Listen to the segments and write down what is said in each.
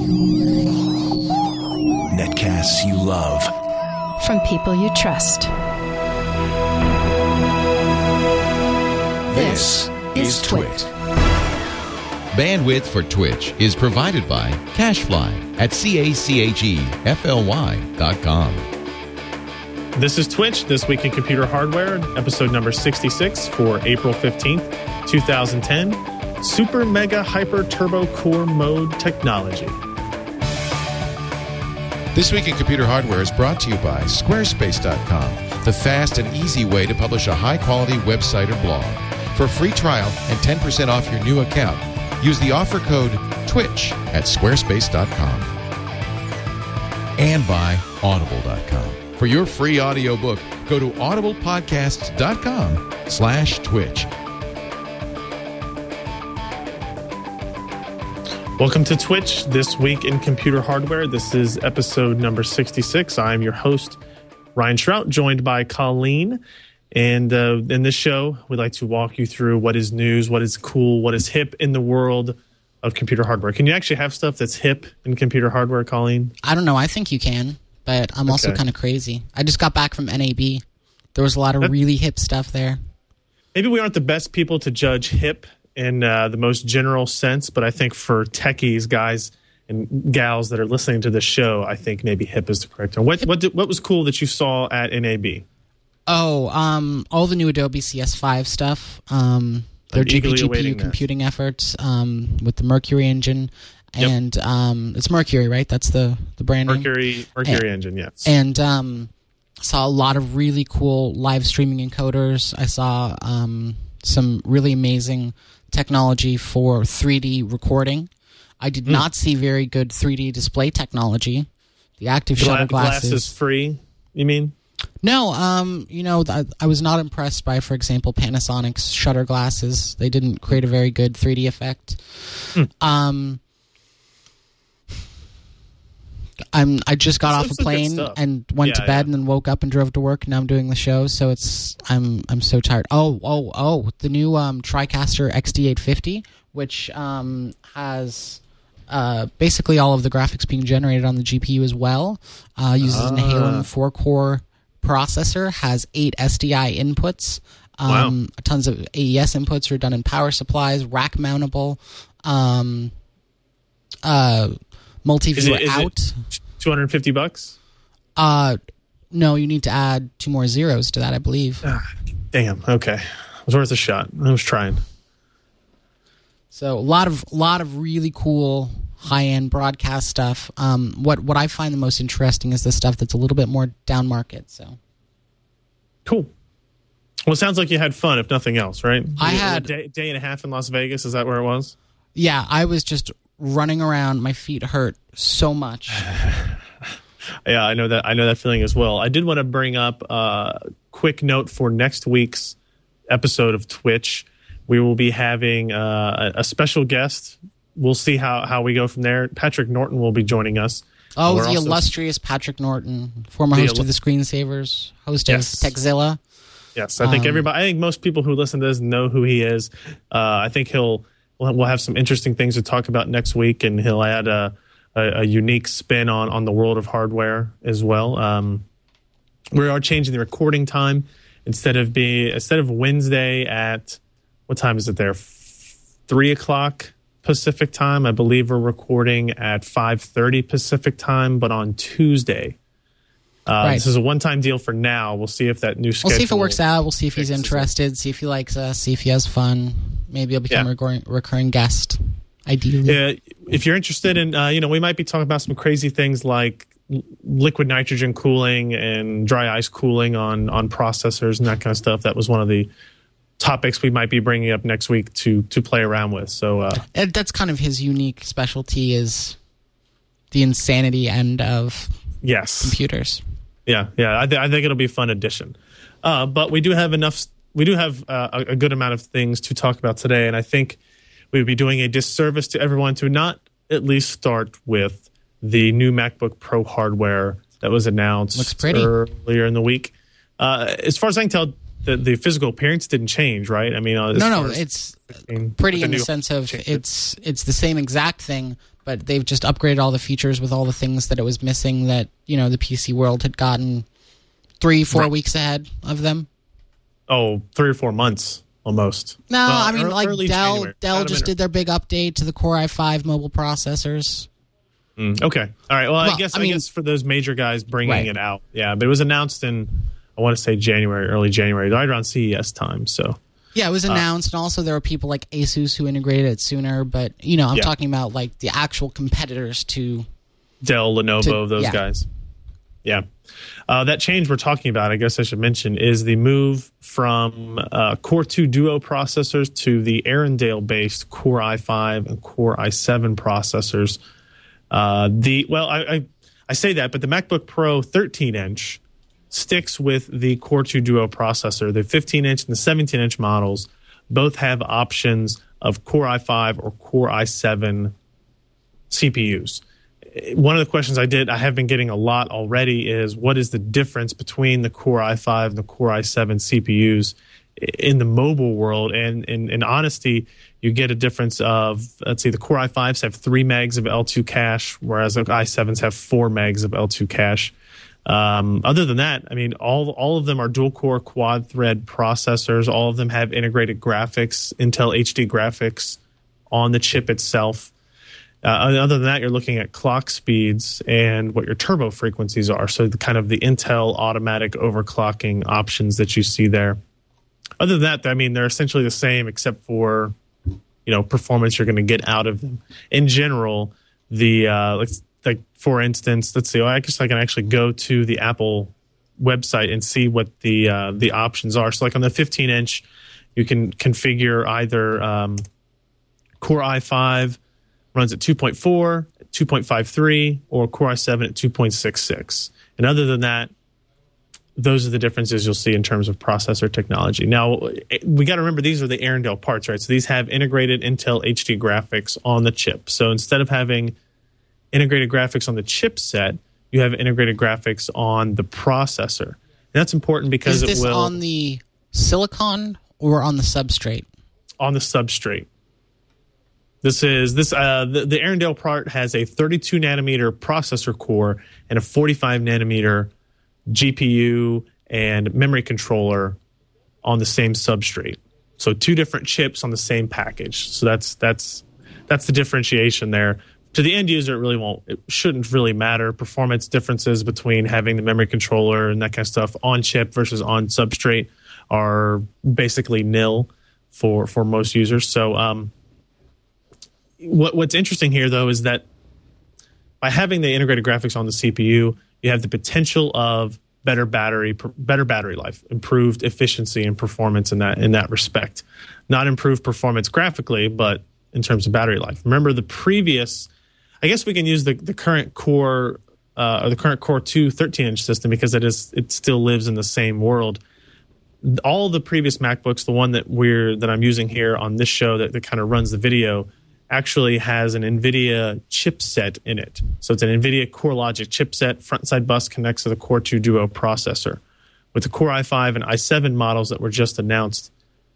Netcasts you love. From people you trust. This is Twit. Bandwidth for Twitch is provided by CacheFly at CacheFly.com. This is Twitch, This Week in Computer Hardware, episode number 66 for April 15th, 2010. Super Mega Hyper Turbo Core Mode Technology. This Week in Computer Hardware is brought to you by Squarespace.com, the fast and easy way to publish a high-quality website or blog. For a free trial and 10% off your new account, use the offer code TWITCH at Squarespace.com. And by Audible.com. For your free audiobook, go to audiblepodcasts.com/Twitch. Welcome to Twitch, This Week in Computer Hardware. This is episode number 66. I'm your host, Ryan Shrout, joined by Colleen. And in this show, we'd like to walk you through what is news, what is cool, what is hip in the world of computer hardware. Can you actually have stuff that's hip in computer hardware, Colleen? I don't know. I think you can, but I'm also kind of crazy. I just got back from NAB. There was a lot of really hip stuff there. Maybe we aren't the best people to judge hip in the most general sense, but I think for techies, guys and gals that are listening to this show, I think maybe hip is the correct term. What was cool that you saw at NAB? Oh, all the new Adobe CS5 stuff. Their GPU computing efforts with the Mercury engine. Yep. And it's Mercury, right? That's the brand name? Mercury engine, yes. And saw a lot of really cool live streaming encoders. I saw some really amazing technology for 3D recording. I did not see very good 3D display technology. The active shutter glasses. Glass is free, you mean? No, I was not impressed by, for example, Panasonic's shutter glasses. They didn't create a very good 3D effect. I just got off a plane and went to bed and then woke up and drove to work. And now I'm doing the show, so I'm so tired. Oh! The new TriCaster XD850, which has basically all of the graphics being generated on the GPU as well. Uses an Halem 4-core processor, has 8 SDI inputs. Tons of AES inputs are done in power supplies, rack mountable. Multi-view out. $250? No, you need to add 2 more zeros to that, I believe. Damn. Okay, it was worth a shot. I was trying. So a lot of really cool high-end broadcast stuff. What I find the most interesting is the stuff that's a little bit more down market. So cool. Well, it sounds like you had fun, if nothing else, right? I had a day and a half in Las Vegas. Is that where it was? Yeah, I was just running around. My feet hurt so much. Yeah, I know that feeling as well. I did want to bring up a quick note for next week's episode of Twitch. We will be having a special guest. We'll see how we go from there. Patrick Norton will be joining us. Oh, the illustrious Patrick Norton, former host of the Screensavers, host of Techzilla. Yes, I think most people who listen to this know who he is. I think we'll have some interesting things to talk about next week, and he'll add a unique spin on the world of hardware as well. We are changing the recording time instead of Wednesday at what time is it there? 3:00 Pacific time. I believe we're recording at 5:30 Pacific time, but on Tuesday. This is a one-time deal for now. We'll see if that new schedule. We'll see if it works out. We'll see if he's interested. See if he likes us. See if he has fun. Maybe he'll become a recurring guest. Ideally, yeah. If you're interested in, we might be talking about some crazy things like liquid nitrogen cooling and dry ice cooling on processors and that kind of stuff. That was one of the topics we might be bringing up next week to play around with. So that's kind of his unique specialty, is the insanity end of computers. Yeah. I think it'll be a fun addition. But we do have a good amount of things to talk about today, and I think we would be doing a disservice to everyone to not at least start with the new MacBook Pro hardware that was announced earlier in the week. As far as I can tell, the physical appearance didn't change, right? I mean, no, it's pretty in the sense of it's the same exact thing, but they've just upgraded all the features with all the things that it was missing that, the PC world had gotten 3-4 weeks ahead of them. Oh, 3 or 4 months almost. No, I mean, like Dell just did their big update to the Core i5 mobile processors. Okay. All right. Well, I guess for those major guys bringing it out. Yeah, but it was announced in, I want to say early January, right around CES time. So yeah, it was announced, and also there were people like Asus who integrated it sooner. But I'm talking about like the actual competitors to Dell, Lenovo, those guys. Yeah. That change we're talking about, I guess I should mention, is the move from Core 2 Duo processors to the Arendelle-based Core i5 and Core i7 processors. I say that, but the MacBook Pro 13-inch sticks with the Core 2 Duo processor. The 15-inch and the 17-inch models both have options of Core i5 or Core i7 CPUs. One of the questions I have been getting a lot already is, what is the difference between the Core i5 and the Core i7 CPUs in the mobile world? And in honesty, you get a difference of, let's see, the Core i5s have 3 megs of L2 cache, whereas the i7s have 4 megs of L2 cache. Other than that, I mean, all of them are dual-core quad-thread processors. All of them have integrated graphics, Intel HD graphics on the chip itself. Other than that, you're looking at clock speeds and what your turbo frequencies are. So the kind of the Intel automatic overclocking options that you see there. Other than that, I mean, they're essentially the same except for, performance you're going to get out of them. In general, the like for instance, let's see. I guess I can actually go to the Apple website and see what the options are. So like on the 15-inch, you can configure either Core i5 runs at 2.4, 2.53, or Core i7 at 2.66. And other than that, those are the differences you'll see in terms of processor technology. Now, we got to remember these are the Arendelle parts, right? So these have integrated Intel HD graphics on the chip. So instead of having integrated graphics on the chipset, you have integrated graphics on the processor. And that's important because it will... Is this on the silicon or on the substrate? On the substrate. The Arendelle part has a 32 nanometer processor core and a 45 nanometer GPU and memory controller on the same substrate. So 2 different chips on the same package. So that's the differentiation there. To the end user, it shouldn't really matter. Performance differences between having the memory controller and that kind of stuff on chip versus on substrate are basically nil for most users. So what's interesting here, though, is that by having the integrated graphics on the CPU, you have the potential of better battery life, improved efficiency and performance in that respect. Not improved performance graphically, but in terms of battery life. Remember the previous, I guess we can use the current Core or the current Core 2 13-inch system because it still lives in the same world. All the previous MacBooks, the one that I'm using here on this show that kind of runs the video, actually has an NVIDIA chipset in it. So it's an NVIDIA CoreLogic chipset. Front side bus connects to the Core 2 Duo processor. With the Core i5 and i7 models that were just announced,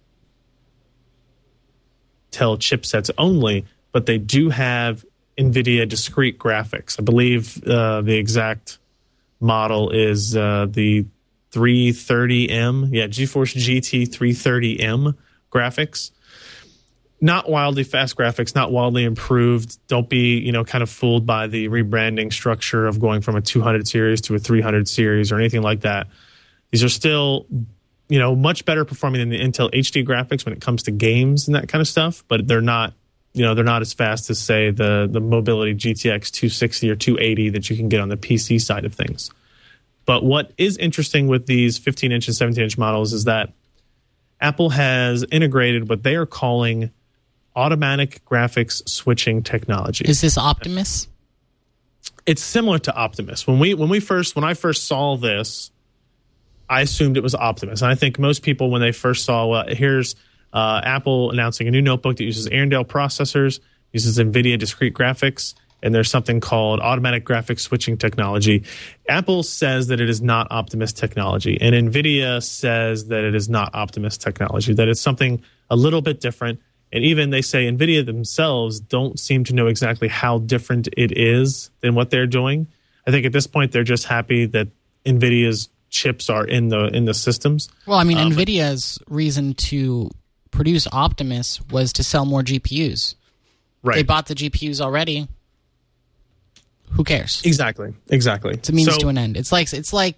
Intel chipsets only, but they do have NVIDIA discrete graphics. I believe the exact model is the 330M. Yeah, GeForce GT 330M graphics. Not wildly fast graphics, not wildly improved. Don't be, kind of fooled by the rebranding structure of going from a 200 series to a 300 series or anything like that. These are still, much better performing than the Intel HD graphics when it comes to games and that kind of stuff, but they're not, they're not as fast as, say, the Mobility GTX 260 or 280 that you can get on the PC side of things. But what is interesting with these 15-inch and 17-inch models is that Apple has integrated what they are calling automatic graphics switching technology. Is this Optimus? It's similar to Optimus. When I first saw this, I assumed it was Optimus. And I think most people, when they first saw, here's Apple announcing a new notebook that uses Arendelle processors, uses NVIDIA discrete graphics, and there's something called automatic graphics switching technology. Apple says that it is not Optimus technology, and NVIDIA says that it is not Optimus technology, that it's something a little bit different. And even they say NVIDIA themselves don't seem to know exactly how different it is than what they're doing. I think at this point they're just happy that NVIDIA's chips are in the systems. Well, I mean, NVIDIA's reason to produce Optimus was to sell more GPUs. Right. They bought the GPUs already. Who cares? Exactly. It's a means to an end. It's like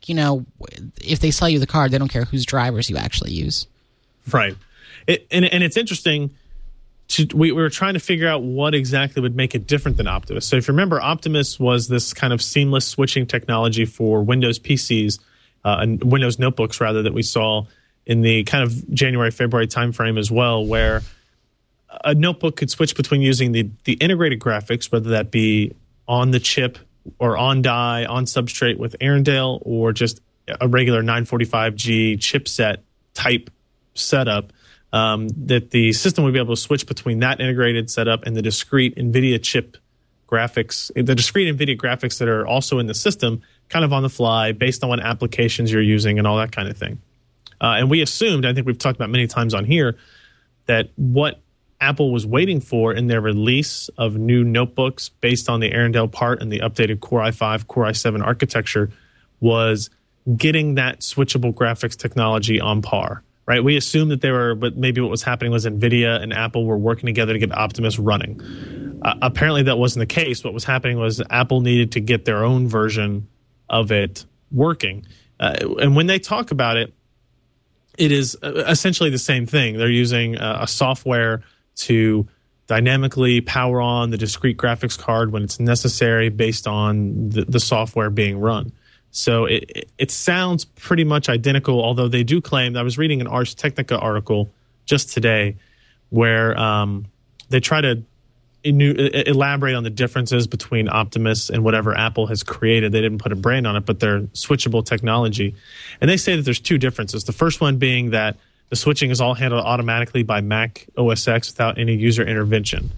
if they sell you the car, they don't care whose drivers you actually use. Right. And it's interesting. We were trying to figure out what exactly would make it different than Optimus. So if you remember, Optimus was this kind of seamless switching technology for Windows PCs and Windows notebooks, rather, that we saw in the kind of January, February timeframe as well, where a notebook could switch between using the integrated graphics, whether that be on the chip or on die, on substrate with Arendelle, or just a regular 945G chipset type setup, that the system would be able to switch between that integrated setup and the discrete NVIDIA chip graphics, the discrete NVIDIA graphics that are also in the system, kind of on the fly, based on what applications you're using and all that kind of thing. And we assumed, I think we've talked about many times on here, that what Apple was waiting for in their release of new notebooks based on the Arendelle part and the updated Core i5, Core i7 architecture was getting that switchable graphics technology on par. Right, we assumed that they were, but maybe what was happening was NVIDIA and Apple were working together to get Optimus running. Apparently, that wasn't the case. What was happening was Apple needed to get their own version of it working. And when they talk about it, it is essentially the same thing. They're using a software to dynamically power on the discrete graphics card when it's necessary based on the software being run. So it sounds pretty much identical, although they do claim, I was reading an Ars Technica article just today where they try to elaborate on the differences between Optimus and whatever Apple has created. They didn't put a brand on it, but they're switchable technology. And they say that there's two differences. The first one being that the switching is all handled automatically by Mac OS X without any user intervention.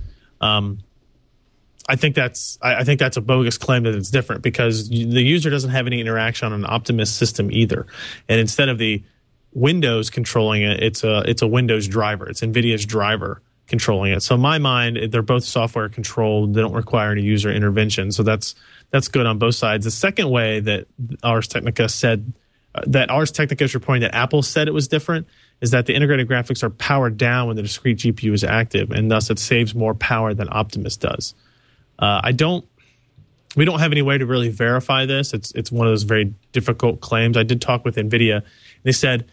I think that's a bogus claim that it's different, because the user doesn't have any interaction on an Optimus system either. And instead of the Windows controlling it, it's a Windows driver. It's NVIDIA's driver controlling it. So in my mind, they're both software controlled. They don't require any user intervention. So that's good on both sides. The second way that Ars Technica said that Ars Technica is reporting that Apple said it was different is that the integrated graphics are powered down when the discrete GPU is active, and thus it saves more power than Optimus does. We don't have any way to really verify this. It's one of those very difficult claims. I did talk with NVIDIA. They said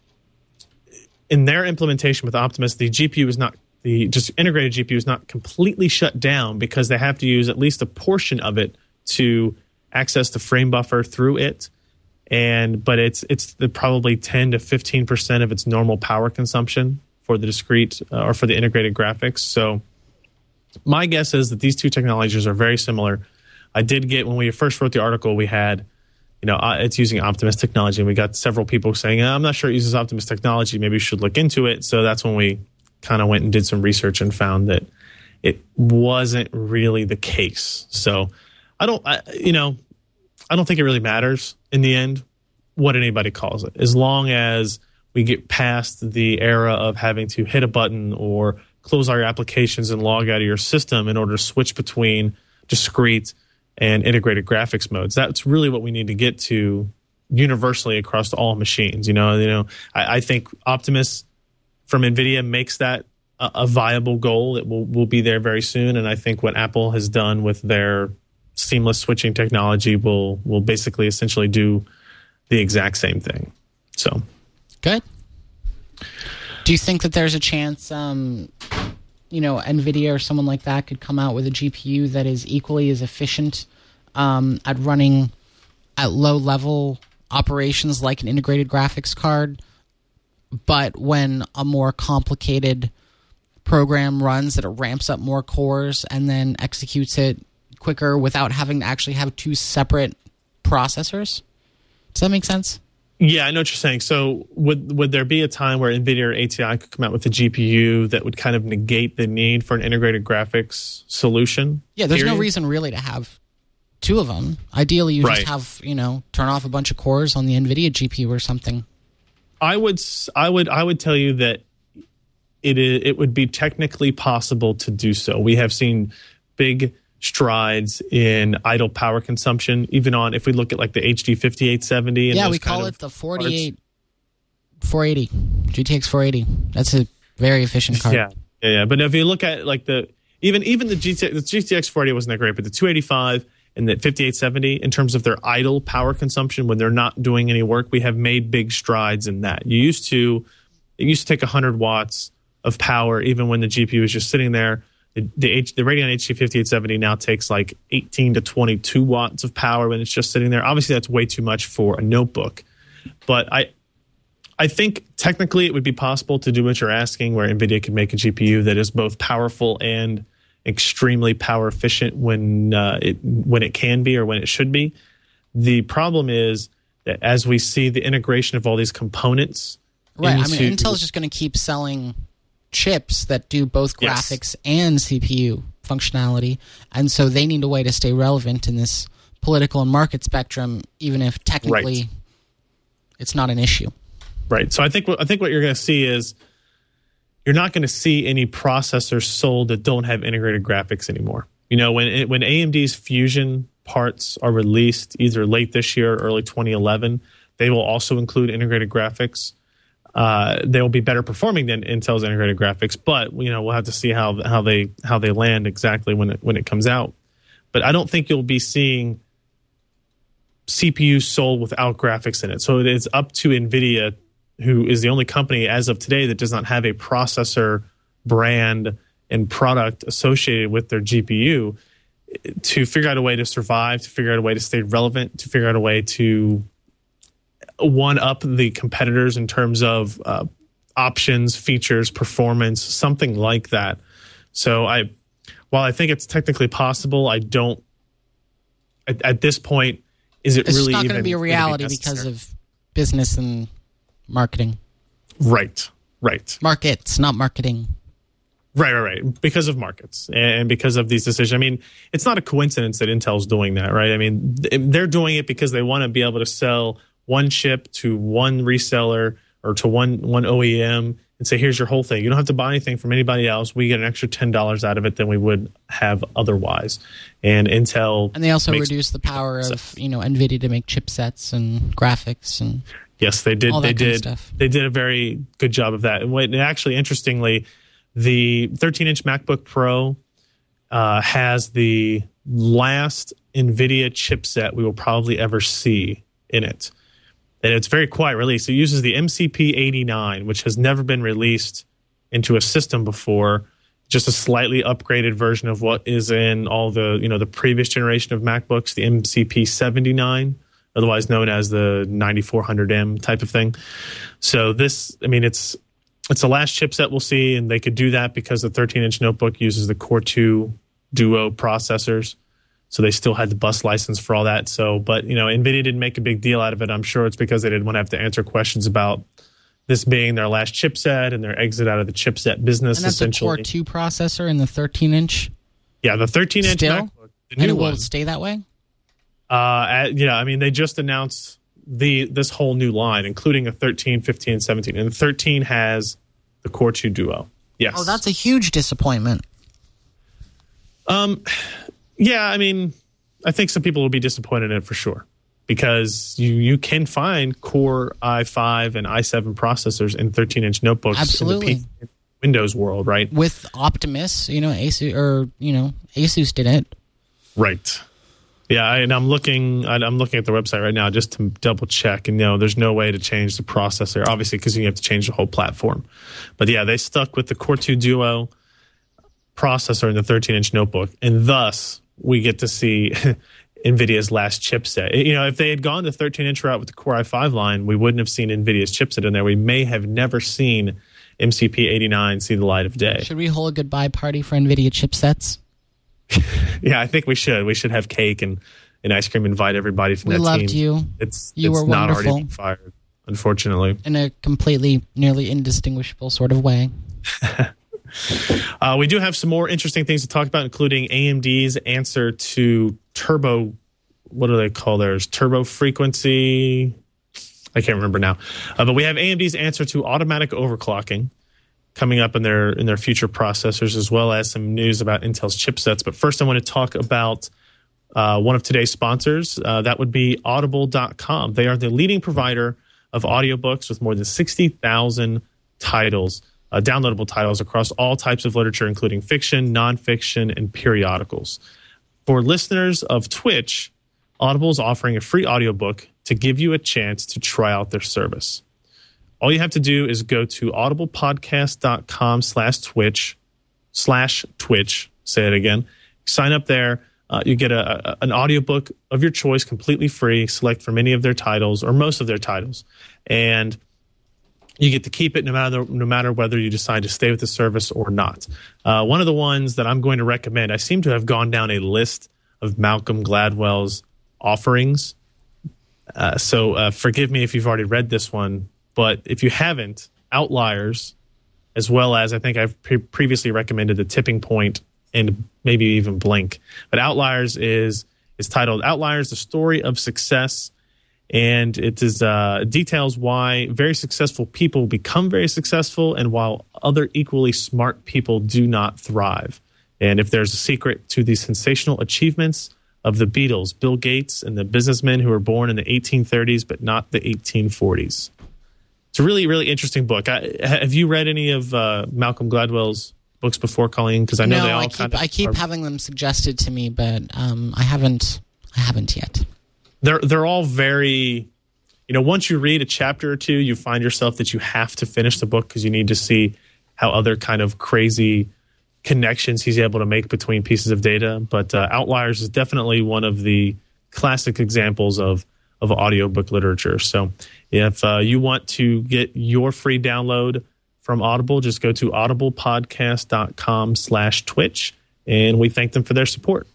in their implementation with Optimus, the GPU is not, the just integrated GPU is not completely shut down, because they have to use at least a portion of it to access the frame buffer through it. But it's probably 10 to 15% of its normal power consumption for the discrete or for the integrated graphics. So my guess is that these two technologies are very similar. I did get, when we first wrote the article, we had, it's using Optimus technology, and we got several people saying, I'm not sure it uses Optimus technology, maybe you should look into it. So that's when we kind of went and did some research and found that it wasn't really the case. So I don't think it really matters in the end what anybody calls it, as long as we get past the era of having to hit a button or close our applications and log out of your system in order to switch between discrete and integrated graphics modes. That's really what we need to get to universally across all machines. I think Optimus from NVIDIA makes that a viable goal. It will be there very soon, and I think what Apple has done with their seamless switching technology will basically essentially do the exact same thing. So good. Do you think that there's a chance, NVIDIA or someone like that could come out with a GPU that is equally as efficient at running at low-level operations like an integrated graphics card, but when a more complicated program runs, that it ramps up more cores and then executes it quicker without having to actually have two separate processors? Does that make sense? Yeah, I know what you're saying. So would there be a time where NVIDIA or ATI could come out with a GPU that would kind of negate the need for an integrated graphics solution? Yeah, there's no reason really to have two of them. Ideally, you just have, turn off a bunch of cores on the NVIDIA GPU or something. I would tell you that it would be technically possible to do so. We have seen big strides in idle power consumption, even on, if we look at like the HD 5870. And we call it the 480 GTX 480. That's a very efficient card. Yeah. But if you look at like even the GTX 480 wasn't that great, but the 285 and the 5870, in terms of their idle power consumption when they're not doing any work, we have made big strides in that. It used to take 100 watts of power even when the GPU was just sitting there. The Radeon HD 5870 now takes like 18 to 22 watts of power when it's just sitting there. Obviously, that's way too much for a notebook. But I think technically it would be possible to do what you're asking, where NVIDIA could make a GPU that is both powerful and extremely power efficient when it can be or when it should be. The problem is that as we see the integration of all these components, right? Intel's just going to keep selling chips that do both graphics and CPU functionality, and so they need a way to stay relevant in this political and market spectrum, even if technically it's not an issue. Right. So I think what you're going to see is you're not going to see any processors sold that don't have integrated graphics anymore. When AMD's Fusion parts are released either late this year or early 2011, they will also include integrated graphics. They will be better performing than Intel's integrated graphics, but we'll have to see how they land exactly when it comes out. But I don't think you'll be seeing CPUs sold without graphics in it. So it is up to NVIDIA, who is the only company as of today that does not have a processor brand and product associated with their GPU, to figure out a way to survive, to figure out a way to stay relevant, to figure out a way to one up the competitors in terms of options, features, performance, something like that. So while I think it's technically possible, I don't at this point, is it it's really not going to be a reality because of business and marketing. Right. Markets, not marketing. Right. Because of markets and because of these decisions. I mean, it's not a coincidence that Intel's doing that, right? I mean, they're doing it because they want to be able to sell one chip to one reseller or to one OEM and say, here's your whole thing. You don't have to buy anything from anybody else. We get an extra $10 out of it than we would have otherwise. And Intel... And they also reduce the power of NVIDIA to make chipsets and graphics and... Yes, they did. They did a very good job of that. And actually, interestingly, the 13-inch MacBook Pro has the last NVIDIA chipset we will probably ever see in it. And it's very quiet release. It uses the MCP89, which has never been released into a system before. Just a slightly upgraded version of what is in all the the previous generation of MacBooks, the MCP79. Otherwise known as the 9400M type of thing. So this, it's the last chipset we'll see, and they could do that because the 13-inch notebook uses the Core 2 Duo processors. So they still had the bus license for all that. So, but NVIDIA didn't make a big deal out of it. I'm sure it's because they didn't want to have to answer questions about this being their last chipset and their exit out of the chipset business. And that's essentially a Core 2 processor in the 13-inch. Yeah, the 13-inch MacBook. And it will stay that way. They just announced this whole new line, including a 13, 15, 17. And the 13 has the Core 2 Duo. Yes. Oh, that's a huge disappointment. Yeah, I think some people will be disappointed in it for sure. Because you can find Core i5 and i7 processors in 13-inch notebooks. Absolutely. In the Windows world, right? With Optimus, Asus did it. Right. Yeah, and I'm looking at the website right now just to double check, and there's no way to change the processor, obviously, because you have to change the whole platform. But yeah, they stuck with the Core 2 Duo processor in the 13-inch notebook, and thus we get to see NVIDIA's last chipset. If they had gone the 13-inch route with the Core i5 line, we wouldn't have seen NVIDIA's chipset in there. We may have never seen MCP89 see the light of day. Should we hold a goodbye party for NVIDIA chipsets? Yeah, I think we should. We should have cake and ice cream. Invite everybody from that team. We loved you. You were not wonderful. Already been fired, unfortunately. In a completely, nearly indistinguishable sort of way. We do have some more interesting things to talk about, including AMD's answer to turbo. What do they call theirs? Turbo frequency. I can't remember now. But we have AMD's answer to automatic overclocking. coming up in their future processors, as well as some news about Intel's chipsets. But first, I want to talk about one of today's sponsors. That would be Audible.com. They are the leading provider of audiobooks with more than 60,000 titles, downloadable titles across all types of literature, including fiction, nonfiction, and periodicals. For listeners of Twitch, Audible is offering a free audiobook to give you a chance to try out their service. All you have to do is go to audiblepodcast.com/Twitch, say it again. Sign up there. You get an audiobook of your choice completely free. Select from any of their titles or most of their titles. And you get to keep it no matter whether you decide to stay with the service or not. One of the ones that I'm going to recommend, I seem to have gone down a list of Malcolm Gladwell's offerings. So forgive me if you've already read this one. But if you haven't, Outliers, as well as I think I've previously recommended The Tipping Point and maybe even Blink. But Outliers is titled Outliers, The Story of Success. And it details why very successful people become very successful and while other equally smart people do not thrive. And if there's a secret to the sensational achievements of the Beatles, Bill Gates, and the businessmen who were born in the 1830s but not the 1840s. It's a really, really interesting book. Have you read any of Malcolm Gladwell's books before, Colleen? Because I know they all I keep having them suggested to me, but I haven't yet. They're all very, once you read a chapter or two, you find yourself that you have to finish the book because you need to see how other kind of crazy connections he's able to make between pieces of data. But Outliers is definitely one of the classic examples of audiobook literature. So if you want to get your free download from Audible, just go to audiblepodcast.com/Twitch, and we thank them for their support.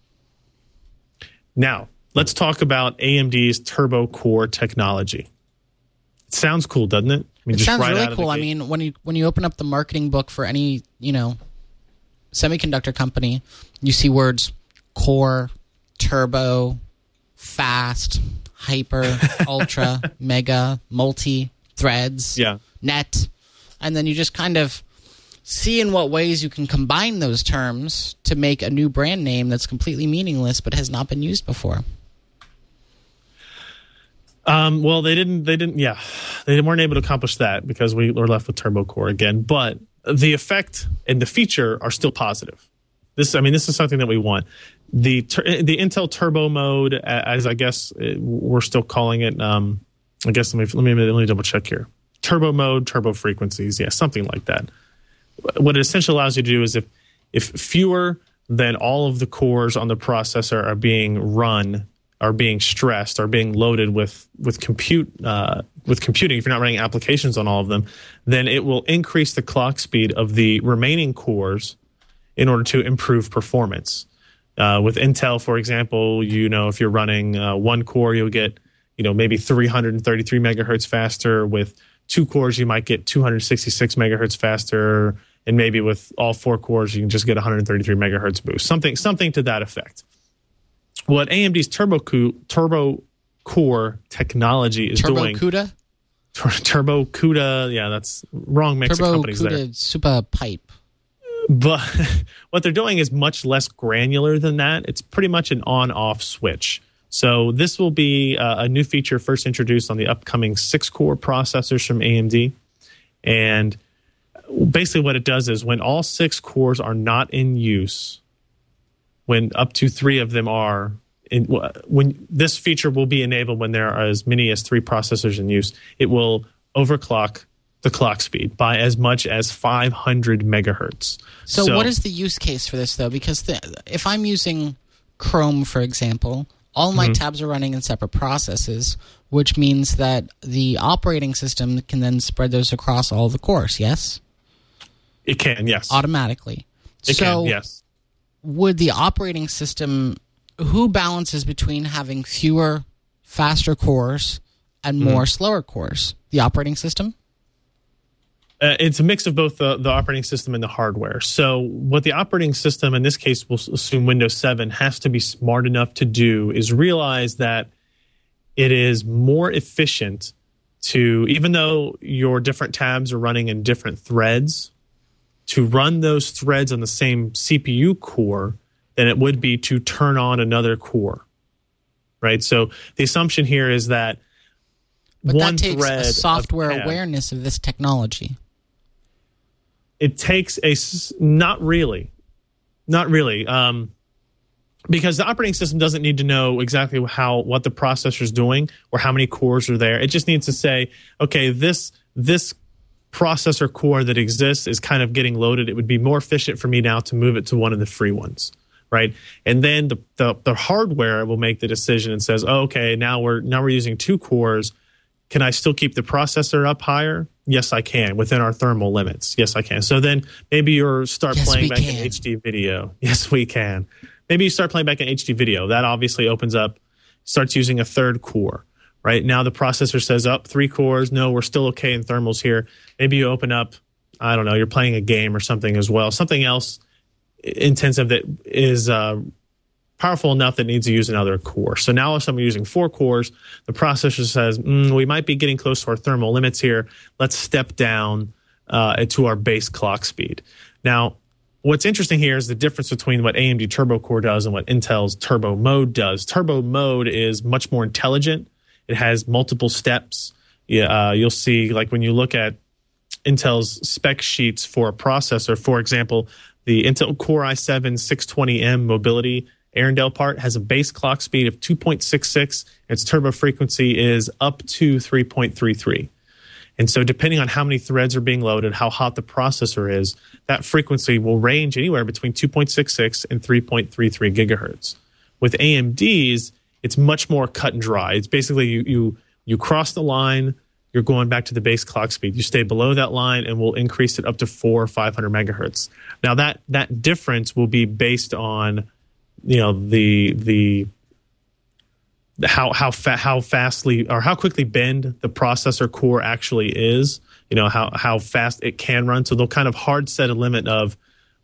Now, let's talk about AMD's Turbo Core technology. It sounds cool, doesn't it? It sounds really cool. I mean, when you open up the marketing book for any, semiconductor company, you see words Core, Turbo, Fast, Hyper, Ultra, Mega, Multi, Threads, Net, and then you just kind of see in what ways you can combine those terms to make a new brand name that's completely meaningless but has not been used before. Well, they weren't able to accomplish that because we were left with Turbo Core again. But the effect and the feature are still positive. This is something that we want. The Intel Turbo mode, as I guess we're still calling it. I guess let me double check here. Turbo mode, turbo frequencies, something like that. What it essentially allows you to do is if fewer than all of the cores on the processor are being run, are being stressed, are being loaded with computing, if you're not running applications on all of them, then it will increase the clock speed of the remaining cores in order to improve performance. With Intel, for example, if you're running one core, you'll get maybe 333 megahertz faster. With two cores, you might get 266 megahertz faster, and maybe with all four cores, you can just get 133 megahertz boost. Something to that effect. What AMD's Turbo Core technology is doing. CUDA? Turbo CUDA. Yeah, that's wrong mix of companies there. Turbo CUDA Super Pipe. But what they're doing is much less granular than that. It's pretty much an on-off switch. So this will be a new feature first introduced on the upcoming 6-core processors from AMD. And basically what it does is when all 6 cores are not in use, when up to 3 of them are, when this feature will be enabled when there are as many as 3 processors in use, it will overclock the clock speed by as much as 500 megahertz. So what is the use case for this, though? Because if I'm using Chrome, for example, all my tabs are running in separate processes, which means that the operating system can then spread those across all the cores, yes? It can, yes. Automatically. It can, yes. Would the operating system, who balances between having fewer, faster cores and more slower cores? The operating system? It's a mix of both the operating system and the hardware. So what the operating system, in this case we'll assume Windows 7, has to be smart enough to do is realize that it is more efficient to, even though your different tabs are running in different threads to run those threads on the same CPU core than it would be to turn on another core, right? So the assumption here is that that takes a software awareness of this technology. It takes not really, because the operating system doesn't need to know exactly what the processor is doing or how many cores are there. It just needs to say, okay, this processor core that exists is kind of getting loaded. It would be more efficient for me now to move it to one of the free ones, right? And then the hardware will make the decision and says, oh, okay, now we're using 2 cores. Can I still keep the processor up higher? Yes, I can, within our thermal limits. Yes, I can. So then maybe you start playing back in HD video. Yes, we can. Maybe you start playing back in HD video. That obviously opens up, starts using a 3rd core, right? Now the processor says, 3 cores. No, we're still okay in thermals here. Maybe you open up, I don't know, you're playing a game or something as well. Something else intensive that is powerful enough that needs to use another core. So now if someone's using 4 cores, the processor says, we might be getting close to our thermal limits here. Let's step down to our base clock speed. Now, what's interesting here is the difference between what AMD Turbo Core does and what Intel's Turbo Mode does. Turbo Mode is much more intelligent. It has multiple steps. You'll see, like when you look at Intel's spec sheets for a processor, for example, the Intel Core i7 620M Mobility Arendelle part has a base clock speed of 2.66. Its turbo frequency is up to 3.33. And so depending on how many threads are being loaded, how hot the processor is, that frequency will range anywhere between 2.66 and 3.33 gigahertz. With AMD's, it's much more cut and dry. It's basically you cross the line, you're going back to the base clock speed. You stay below that line and we'll increase it up to 400 or 500 megahertz. Now that difference will be based on the how fastly or how quickly bend the processor core actually is, how fast it can run. So they'll kind of hard set a limit of,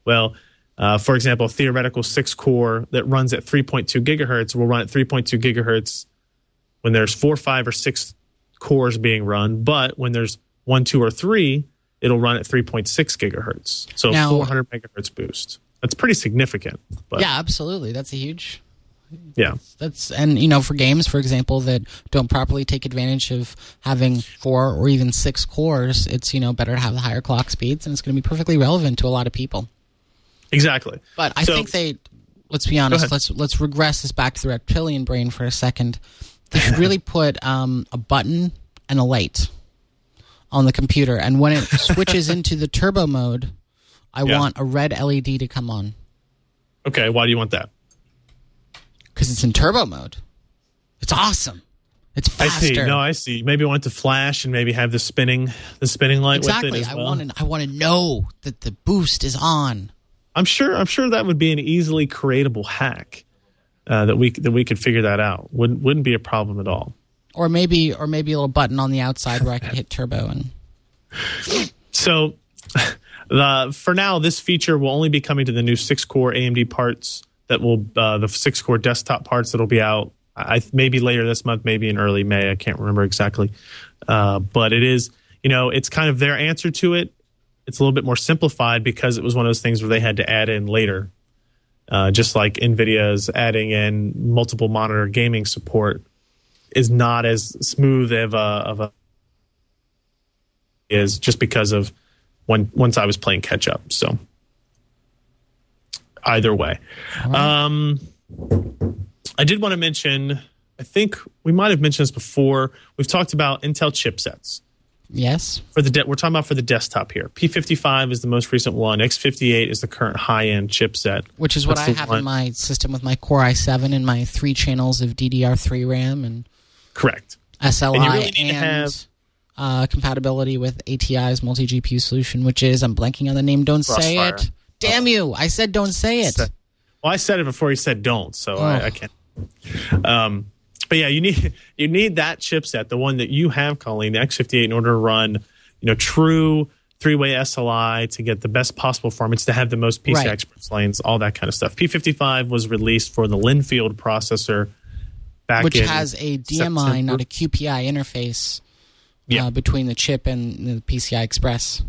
for example, a theoretical 6 core that runs at 3.2 gigahertz will run at 3.2 gigahertz when there's 4, 5, or 6 cores being run. But when there's 1, 2, or 3, it'll run at 3.6 gigahertz. So now, 400 megahertz boost. That's pretty significant. But yeah, absolutely. That's a huge. Yeah. And for games, for example, that don't properly take advantage of having 4 or even 6 cores, it's better to have the higher clock speeds, and it's going to be perfectly relevant to a lot of people. Exactly. But I think let's be honest, let's regress this back to the reptilian brain for a second. They should really put a button and a light on the computer, and when it switches into the turbo mode, I want a red LED to come on. Okay, why do you want that? Because it's in turbo mode. It's awesome. It's faster. I see. Maybe I want to flash and maybe have the spinning light exactly. with it as well. I want to know that the boost is on. I'm sure that would be an easily creatable hack that we could figure that out. Wouldn't be a problem at all. Or maybe a little button on the outside where I could hit turbo and. So. For now, this feature will only be coming to the new 6-core AMD parts that will the 6-core desktop parts that will be out maybe later this month, maybe in early May. I can't remember exactly. But it is, it's kind of their answer to it. It's a little bit more simplified because it was one of those things where they had to add in later. Just like NVIDIA's adding in multiple monitor gaming support is not as smooth of a is just because of once I was playing catch up. So either way, right. I did want to mention, I think we might have mentioned this before. We've talked about Intel chipsets. Yes. We're talking about for the desktop here. P55 is the most recent one. X58 is the current high-end chipset. Which is what I have in my system with my Core i7 and my 3 channels of DDR3 RAM and correct SLI and you really need to have compatibility with ATI's multi-GPU solution, which is, I'm blanking on the name, don't say it. Damn you, I said don't say it. Well, I said it before you said don't, so I can't. But yeah, you need that chipset, the one that you have, Colleen, the X58, in order to run true 3-way SLI to get the best possible performance, to have the most PCI Express lanes, all that kind of stuff. P55 was released for the Linfield processor which has a DMI, September. Not a QPI interface between the chip and the PCI Express.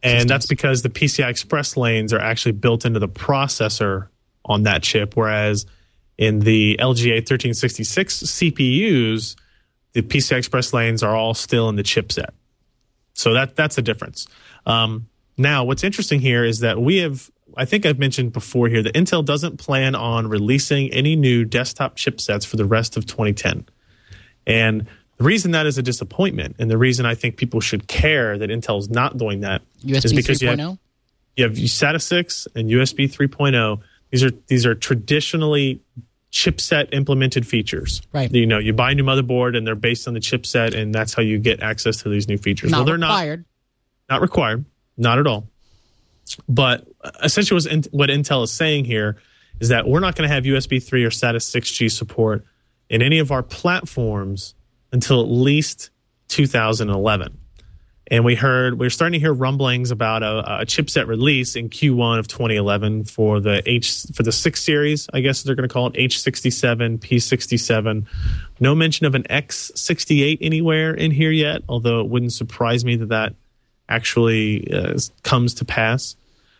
And that's because the PCI Express lanes are actually built into the processor on that chip, whereas in the LGA 1366 CPUs, the PCI Express lanes are all still in the chipset. So that's the difference. Now, what's interesting here is that I think I've mentioned before here that Intel doesn't plan on releasing any new desktop chipsets for the rest of 2010. And the reason that is a disappointment, and the reason I think people should care that Intel is not doing that, USB is because 3.0? you have SATA 6 and USB 3.0. These are traditionally chipset implemented features. Right. You buy a new motherboard and they're based on the chipset, and that's how you get access to these new features. Not they're required. Not required. Not at all. But essentially what Intel is saying here is that we're not going to have USB 3 or SATA 6G support in any of our platforms until at least 2011. And we're starting to hear rumblings about a chipset release in Q1 of 2011 for the 6 series, I guess they're going to call it H67, P67. No mention of an X68 anywhere in here yet, although it wouldn't surprise me that actually comes to pass.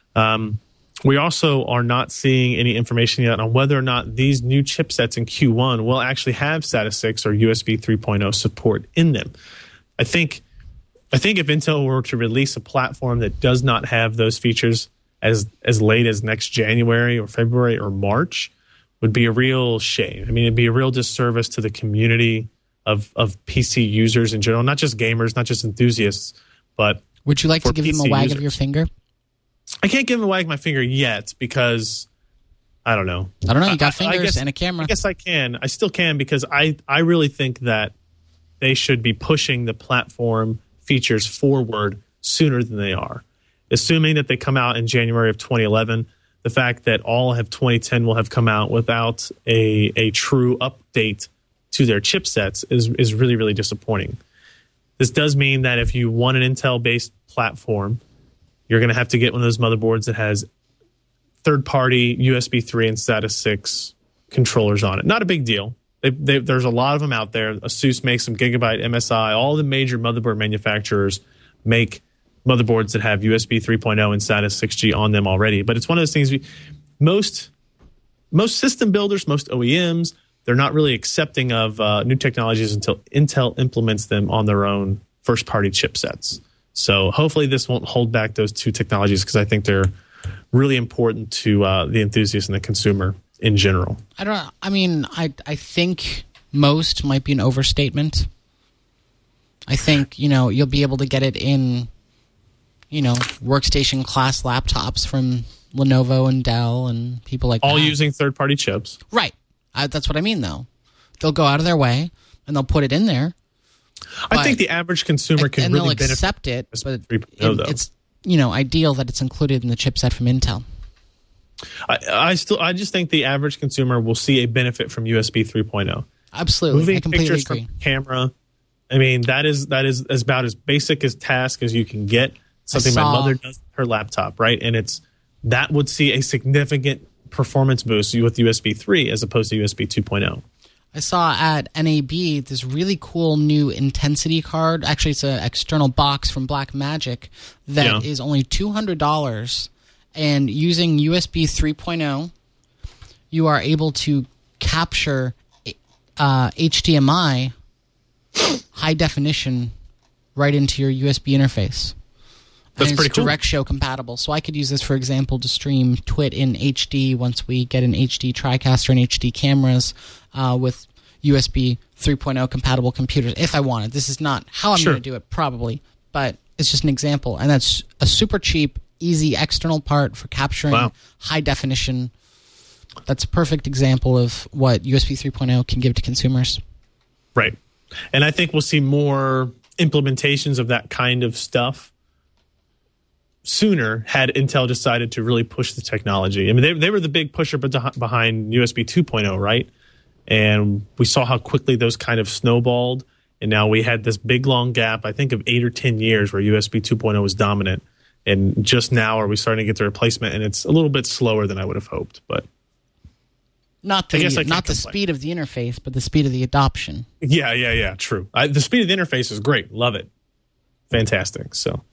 We also are not seeing any information yet on whether or not these new chipsets in Q1 will actually have SATA 6 or USB 3.0 support in them. I think if Intel were to release a platform that does not have those features as late as next January or February or March, would be a real shame. I mean, it'd be a real disservice to the community of PC users in general, not just gamers, not just enthusiasts, but would you like to give PC them a wag users. of your finger? I can't give them a wag of my finger yet because I don't know. You got fingers and a camera. I guess I can. I still can because I really think that they should be pushing the platform features forward sooner than they are. Assuming that they come out in January of 2011, the fact that all of 2010 will have come out without a true update to their chipsets is really, really disappointing. This does mean that if you want an Intel-based platform, you're going to have to get one of those motherboards that has third-party USB 3 and SATA 6 controllers on it. Not a big deal. There's a lot of them out there. ASUS makes them, Gigabyte, MSI. All the major motherboard manufacturers make motherboards that have USB 3.0 and SATA 6G on them already. But it's one of those things, most system builders, most OEMs, they're not really accepting of new technologies until Intel implements them on their own first-party chipsets. So hopefully this won't hold back those two technologies because I think they're really important to the enthusiast and the consumer in general. I think most might be an overstatement. I think, you'll be able to get it in, workstation class laptops from Lenovo and Dell and people like that. All using third-party chips. Right. That's what I mean, though. They'll go out of their way and they'll put it in there. I think the average consumer can really benefit. And they'll accept it, but it's it's ideal that it's included in the chipset from Intel. I just think the average consumer will see a benefit from USB 3.0. Absolutely, moving I completely pictures agree. from camera. I mean, that is about as basic a task as you can get. Something my mother does with her laptop, right? And that would see a significant performance boost with USB 3 as opposed to USB 2.0. I saw at NAB this really cool new Intensity card. Actually, it's an external box from Blackmagic that is only $200. And using USB 3.0, you are able to capture HDMI high definition right into your USB interface. That's pretty cool. It's Direct Show compatible. So I could use this, for example, to stream Twit in HD once we get an HD TriCaster and HD cameras with USB 3.0 compatible computers, if I wanted. This is not how I'm going to do it, probably, but it's just an example. And that's a super cheap, easy external part for capturing high definition. That's a perfect example of what USB 3.0 can give to consumers. Right. And I think we'll see more implementations of that kind of stuff sooner had Intel decided to really push the technology. I mean, they were the big pusher behind USB 2.0, right? And we saw how quickly those kind of snowballed. And now we had this big, long gap, I think of 8 or 10 years where USB 2.0 was dominant. And just now are we starting to get the replacement, and it's a little bit slower than I would have hoped. But not the speed of the interface, but the speed of the adoption. Yeah, true. The speed of the interface is great. Love it. Fantastic. So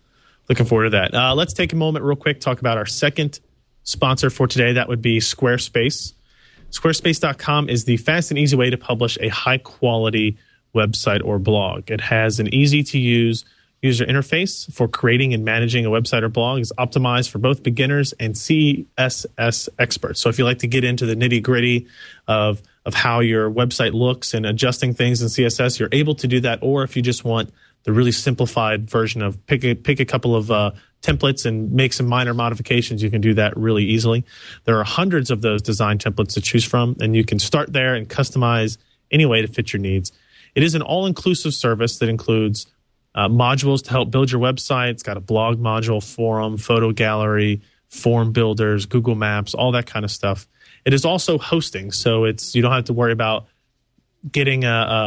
Looking forward to that. Let's take a moment real quick, talk about our second sponsor for today. That would be Squarespace. Squarespace.com is the fast and easy way to publish a high-quality website or blog. It has an easy-to-use user interface for creating and managing a website or blog. It's optimized for both beginners and CSS experts. So if you like to get into the nitty-gritty of how your website looks and adjusting things in CSS, you're able to do that. Or if you just want the really simplified version of pick a couple of templates and make some minor modifications, you can do that really easily. There are hundreds of those design templates to choose from, and you can start there and customize any way to fit your needs. It is an all-inclusive service that includes modules to help build your website. It's got a blog module, forum, photo gallery, form builders, Google Maps, all that kind of stuff. It is also hosting, so you don't have to worry about getting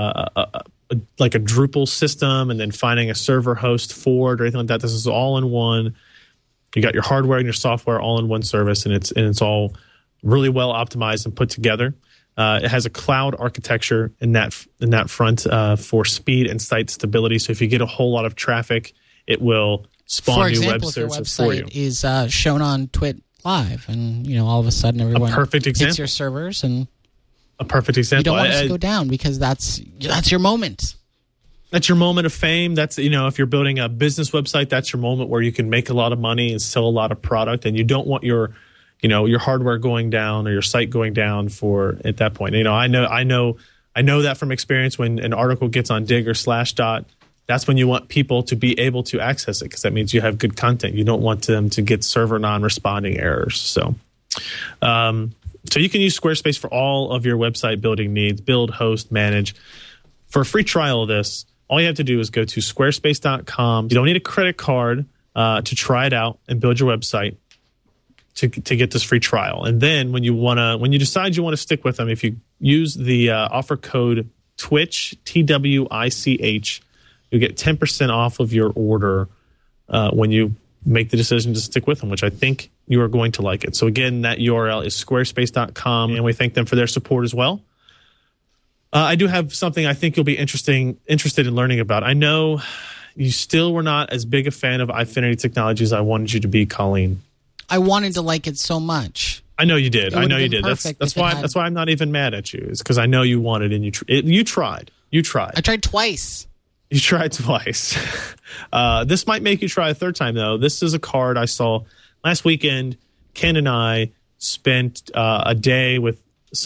like a Drupal system and then finding a server host for it or anything like that. This is all in one. You got your hardware and your software all in one service, and it's all really well optimized and put together. It has a cloud architecture in that front for speed and site stability. So if you get a whole lot of traffic, it will spawn new web services for you. For example, if your website is shown on Twit Live, and all of a sudden everyone hits your servers, and a perfect example. You don't want it to go down because that's your moment. That's your moment of fame. That's if you're building a business website, that's your moment where you can make a lot of money and sell a lot of product, and you don't want your hardware going down or your site going down at that point. I know that from experience. When an article gets on Digg or Slashdot, that's when you want people to be able to access it, because that means you have good content. You don't want them to get server non-responding errors. So you can use Squarespace for all of your website building needs, build, host, manage. For a free trial of this, all you have to do is go to squarespace.com. You don't need a credit card to try it out and build your website to get this free trial. And then when you decide you want to stick with them, if you use the offer code TWICH, TWICH, you get 10% off of your order when you make the decision to stick with them, which I think you are going to like it. So again, that URL is squarespace.com, and we thank them for their support as well. I do have something I think you'll be interested in learning about. I know you still were not as big a fan of Eyefinity Technology as I wanted you to be, Colleen. I wanted to like it so much. I know you did. I know you did. That's why I'm not even mad at you. It's because I know you wanted and you tried. You tried. I tried twice. You tried twice. This might make you try a third time, though. This is a card I saw last weekend. Ken and I spent a day with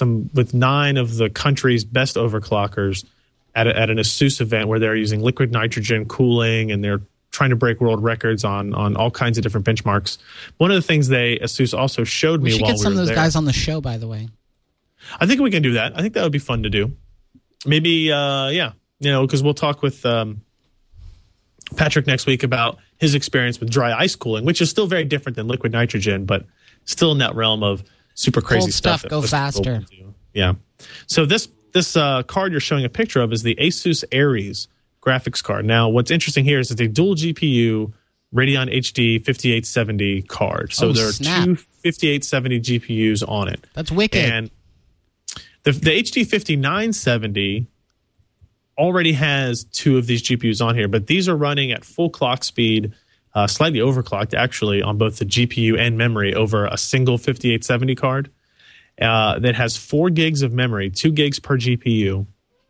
9 of the country's best overclockers at an ASUS event where they're using liquid nitrogen cooling, and they're trying to break world records on all kinds of different benchmarks. One of the things ASUS also showed me while we were there. We should get some of those guys on the show, by the way. I think we can do that. I think that would be fun to do. Maybe, because we'll talk with Patrick next week about his experience with dry ice cooling, which is still very different than liquid nitrogen, but still in that realm of super crazy Cold stuff. Go faster. Yeah. So this card you're showing a picture of is the Asus Aries graphics card. Now, what's interesting here is it's a dual GPU Radeon HD 5870 card. So there are 2 5870 GPUs on it. That's wicked. And the HD 5970 already has 2 of these GPUs on here, but these are running at full clock speed, slightly overclocked actually, on both the GPU and memory over a single 5870 card that has 4 gigs of memory, 2 gigs per GPU.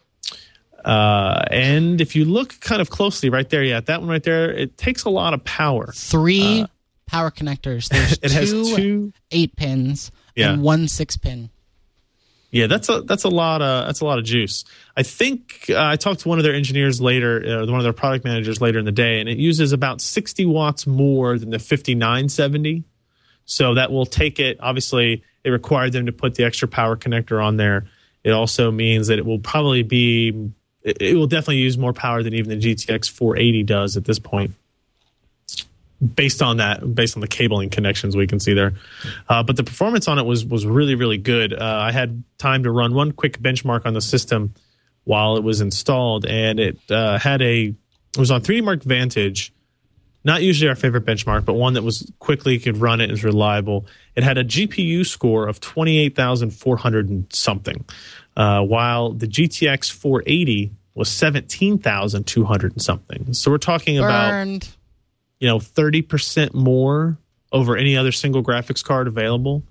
And if you look kind of closely right there, that one right there, it takes a lot of power. 3 power connectors. There's it has 2 8 pins and 1 6-pin. Yeah, that's a lot of juice. I think I talked to one of their engineers later, one of their product managers later in the day, and it uses about 60 watts more than the 5970. So that will take it. Obviously, it required them to put the extra power connector on there. It also means that it will definitely use more power than even the GTX 480 does at this point. Based on the cabling connections we can see there. But the performance on it was really, really good. I had time to run one quick benchmark on the system while it was installed, and it was on 3D Mark Vantage, not usually our favorite benchmark, but one that was quickly could run it and is reliable. It had a GPU score of 28,400 and something, while the GTX 480 was 17,200 and something. So we're talking about 30% more over any other single graphics card available.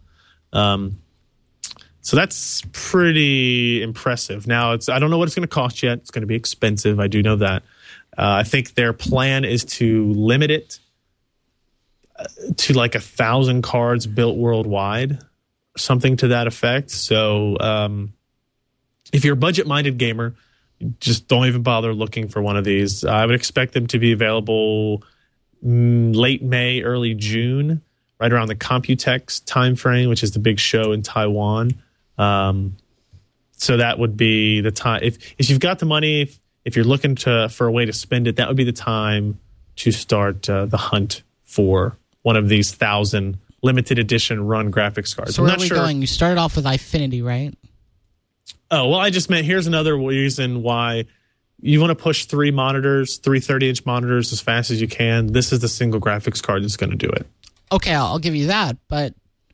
So that's pretty impressive. Now, I don't know what it's going to cost yet. It's going to be expensive. I do know that. I think their plan is to limit it to like 1,000 cards built worldwide, something to that effect. So if you're a budget-minded gamer, just don't even bother looking for one of these. I would expect them to be available late May, early June, right around the Computex timeframe, which is the big show in Taiwan. So that would be the time. If you've got the money, if you're looking for a way to spend it, that would be the time to start the hunt for one of these 1,000 limited edition run graphics cards. So where are we going? You started off with Eyefinity, right? Oh, well, I just meant here's another reason why you want to push 3 monitors, 3 30-inch monitors as fast as you can. This is the single graphics card that's going to do it. Okay, I'll give you that. But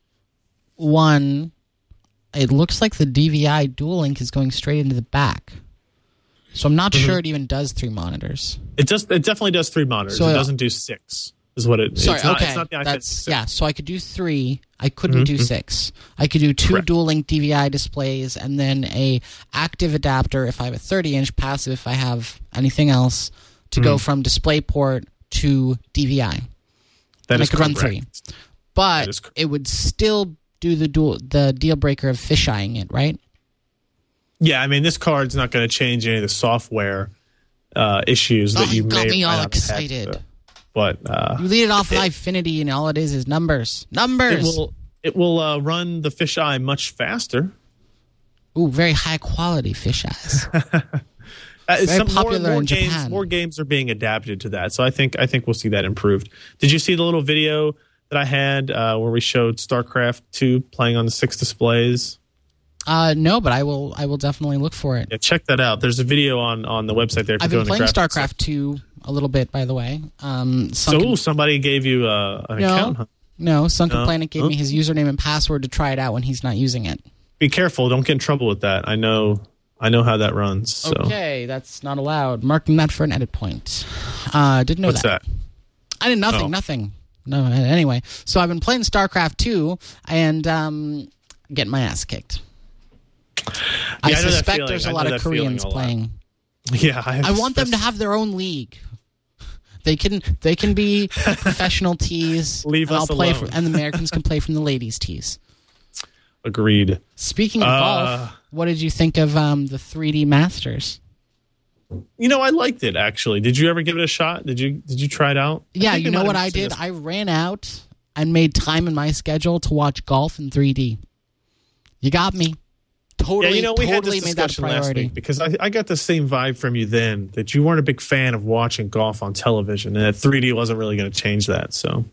one, it looks like the DVI Dual Link is going straight into the back. So I'm not sure it even does 3 monitors. It definitely does 3 monitors. So it doesn't do 6. Is what it. Sorry, it's not, okay. It's not the iPad 6. Yeah, so I could do 3. I couldn't do 6. I could do 2 Correct. Dual Link DVI displays and then a active adapter if I have a 30-inch, passive if I have anything else, to go from DisplayPort to DVI. That is I could run 3. But it would still do the deal breaker of fisheyeing it, right? Yeah, I mean, this card's not going to change any of the software issues that you may got me all have excited. had. But you lead it off with Eyefinity, and all it is numbers. Numbers! It will run the fisheye much faster. Ooh, very high-quality fisheyes. Very popular in Japan. More games are being adapted to that, so I think we'll see that improved. Did you see the little video that I had where we showed StarCraft 2 playing on the 6 displays? No, but I will definitely look for it. Yeah, check that out. There's a video on the website there. I've been playing StarCraft 2 a little bit, by the way. Somebody gave you an account, huh? No, Sunken Planet gave me his username and password to try it out when he's not using it. Be careful. Don't get in trouble with that. I know how that runs. So. Okay, that's not allowed. Marking that for an edit point. Didn't know What's that. I did nothing. Nothing. No, anyway. So I've been playing StarCraft 2 and getting my ass kicked. I suspect there's a lot of Koreans playing. Yeah, I want them to have their own league. They can be professional tees. Leave us alone. And the Americans can play from the ladies' tees. Agreed. Speaking of golf, what did you think of the 3D Masters? I liked it actually. Did you ever give it a shot? Did you try it out? Yeah, you know what I did? I ran out and made time in my schedule to watch golf in 3D. You got me. Totally, we had this made that a discussion last priority. week because I got the same vibe from you then that you weren't a big fan of watching golf on television, and that 3D wasn't really going to change that. So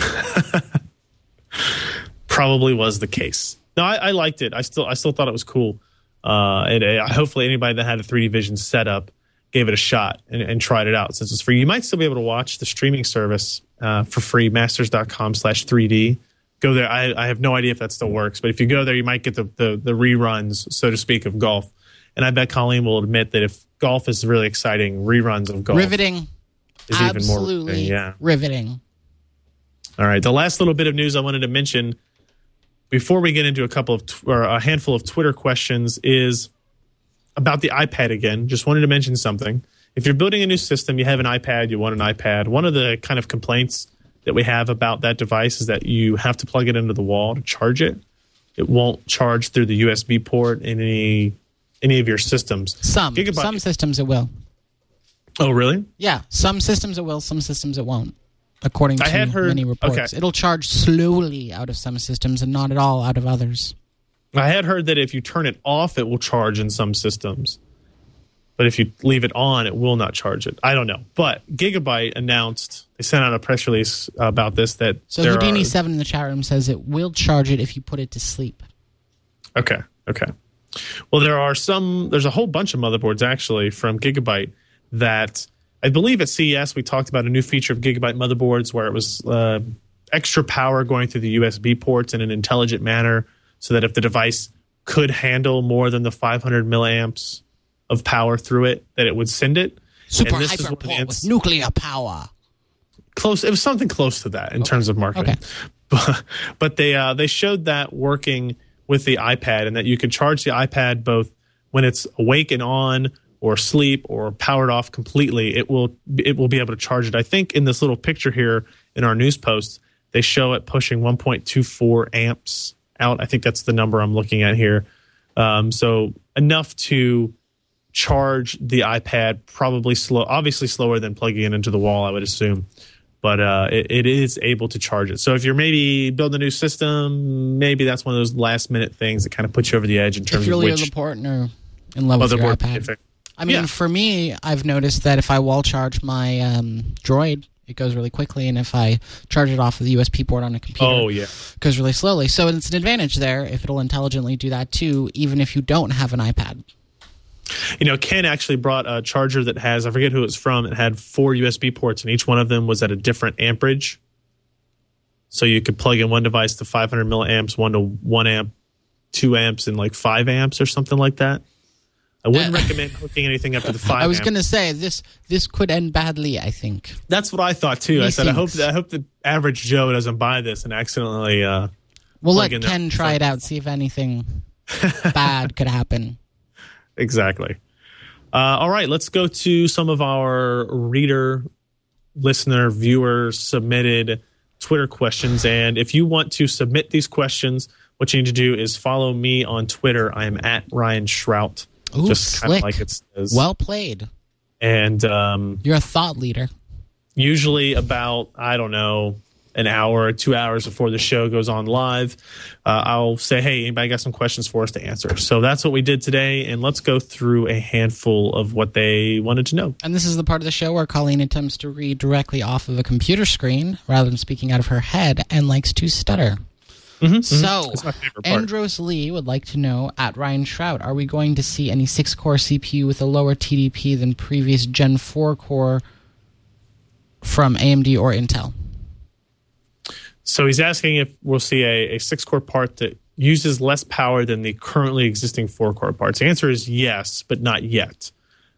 probably was the case. No, I liked it. I still thought it was cool. Hopefully anybody that had a 3D Vision setup gave it a shot and tried it out since it's free. You might still be able to watch the streaming service for free, masters.com/3D. Go there. I have no idea if that still works, but if you go there, you might get the reruns, so to speak, of golf. And I bet Colleen will admit that if golf is really exciting, reruns of golf riveting, is absolutely even more riveting. Yeah. Riveting. All right. The last little bit of news I wanted to mention before we get into a handful of Twitter questions is about the iPad again. Just wanted to mention something. If you're building a new system, you have an iPad, you want an iPad. One of the kind of complaints that we have about that device is that you have to plug it into the wall to charge it. It won't charge through the USB port in any of your systems. Some systems it will. Oh, really? Yeah, some systems it will, some systems it won't. According to many reports. Okay. It'll charge slowly out of some systems and not at all out of others. I had heard that if you turn it off, it will charge in some systems. But if you leave it on, it will not charge it. I don't know. But Gigabyte announced, they sent out a press release about this. So Houdini7 in the chat room says it will charge it if you put it to sleep. Okay. Well, there's a whole bunch of motherboards actually from Gigabyte that I believe at CES we talked about a new feature of Gigabyte motherboards where it was extra power going through the USB ports in an intelligent manner so that if the device could handle more than the 500 milliamps of power through it, that it would send it. Super hyperport with nuclear power. close. It was something close to that in terms of marketing. But they showed that working with the iPad, and that you could charge the iPad both when it's awake and on, or asleep, or powered off completely. It will be able to charge it. I think in this little picture here in our news post, they show it pushing 1.24 amps out. I think that's the number I'm looking at here. So enough to charge the iPad, probably obviously slower than plugging it into the wall, I would assume. But it is able to charge it. So if you're maybe building a new system, maybe that's one of those last minute things that kind of puts you over the edge in terms of which. If you're Laporte or in love with your iPad. I mean, for me, I've noticed that if I wall charge my Droid, it goes really quickly, and if I charge it off of the USB port on a computer, it goes really slowly. So it's an advantage there if it'll intelligently do that too, even if you don't have an iPad. You know, Ken actually brought a charger that has, I forget who it's from, it had 4 USB ports, and each one of them was at a different amperage. So you could plug in one device to 500 milliamps, one to 1 amp, 2 amps, and like 5 amps or something like that. I wouldn't recommend hooking anything up to the 5 amp. I was going to say, this could end badly, I think. That's what I thought, too. I hope the average Joe doesn't buy this and accidentally we'll let Ken try it out, see if anything bad could happen. Exactly. All right, let's go to some of our reader, listener, viewer submitted Twitter questions. And if you want to submit these questions, what you need to do is follow me on Twitter. I am at Ryan Shrout. Ooh, just kind of like it says. Well played. And you're a thought leader. Usually about, I don't know, an hour or 2 hours before the show goes on live, I'll say, hey, anybody got some questions for us to answer? So that's what we did today, and let's go through a handful of what they wanted to know. And this is the part of the show where Colleen attempts to read directly off of a computer screen rather than speaking out of her head and likes to stutter. So, Andros Lee would like to know, at Ryan Shrout, are we going to see any 6-core CPU with a lower TDP than previous Gen 4 core from AMD or Intel? So he's asking if we'll see a 6-core part that uses less power than the currently existing 4-core parts. The answer is yes, but not yet.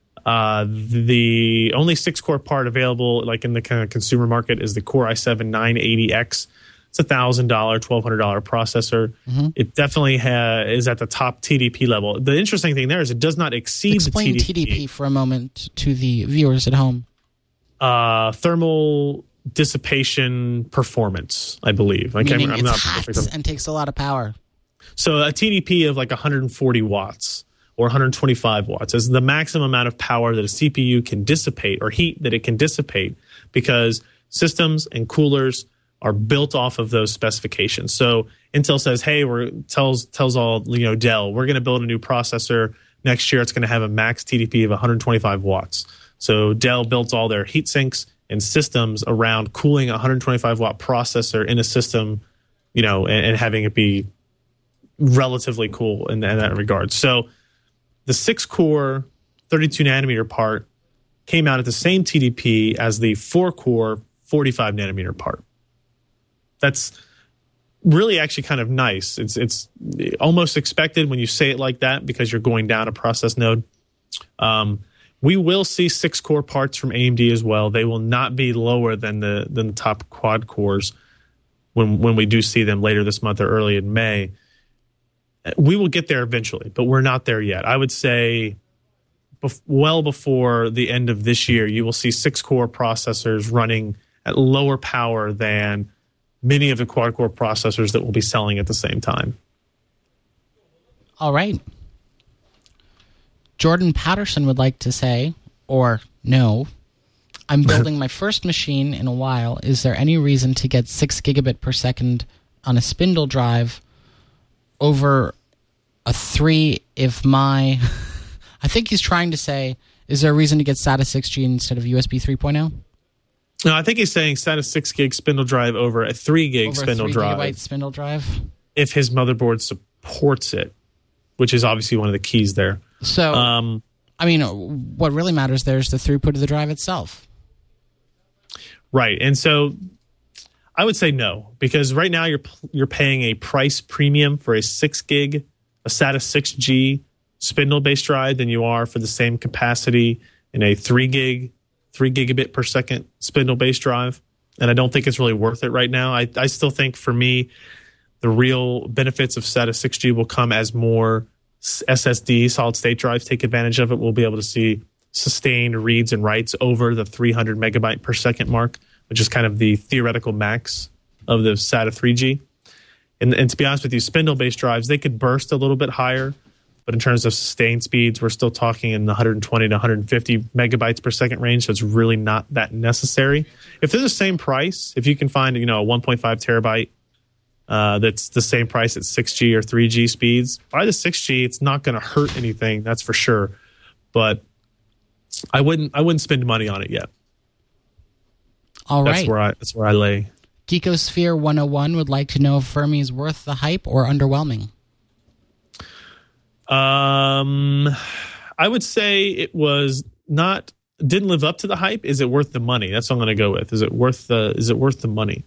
The only 6-core part available, like in the kind of consumer market, is the Core i7-980X. It's a $1,000, $1,200 processor. It definitely is at the top TDP level. The interesting thing there is it does not exceed the TDP. Explain TDP for a moment to the viewers at home. Thermal dissipation performance, I believe. Meaning it's hot and takes a lot of power. So a TDP of like 140 watts or 125 watts is the maximum amount of power that a CPU can dissipate, or heat that it can dissipate, because systems and coolers are built off of those specifications. So Intel says, hey, tells all Dell, we're going to build a new processor next year. It's going to have a max TDP of 125 watts. So Dell builds all their heat sinks and systems around cooling a 125 watt processor in a system, and having it be relatively cool in that regard. So the 6-core 32 nanometer part came out at the same TDP as the 4-core 45 nanometer part. That's really actually kind of nice. It's almost expected when you say it like that, because you're going down a process node. We will see 6-core parts from AMD as well. They will not be lower than the top quad cores when we do see them later this month or early in May. We will get there eventually, but we're not there yet. I would say well before the end of this year, you will see 6-core processors running at lower power than many of the quad-core processors that we'll be selling at the same time. All right. Jordan Patterson would like to say, or no, I'm building my first machine in a while. Is there any reason to get 6 gigabit per second on a spindle drive over a 3 if my... I think he's trying to say, is there a reason to get SATA 6G instead of USB 3.0? No, I think he's saying SATA 6 gig spindle drive over a 3 gig spindle drive. Over a 3 gigabyte spindle drive? If his motherboard supports it, which is obviously one of the keys there. So, what really matters there is the throughput of the drive itself. Right. And so I would say no, because right now you're paying a price premium for a 6 gig, a SATA 6G spindle-based drive than you are for the same capacity in a 3 gigabit per second spindle-based drive. and I don't think it's really worth it right now. I still think, for me, the real benefits of SATA 6G will come as more SSD, solid state drives, take advantage of it. We'll be able to see sustained reads and writes over the 300 megabyte per second mark, which is kind of the theoretical max of the SATA 3G. And to be honest with you, spindle-based drives, they could burst a little bit higher, but in terms of sustained speeds, we're still talking in the 120 to 150 megabytes per second range, so it's really not that necessary. If they're the same price, if you can find, a 1.5 terabyte that's the same price at 6G or 3G speeds, by the 6G, it's not going to hurt anything, that's for sure. But I wouldn't spend money on it yet. All right. That's where I lay. Geekosphere 101 would like to know if Fermi is worth the hype or underwhelming. I would say it was didn't live up to the hype. Is it worth the money? That's what I'm going to go with. Is it worth the money?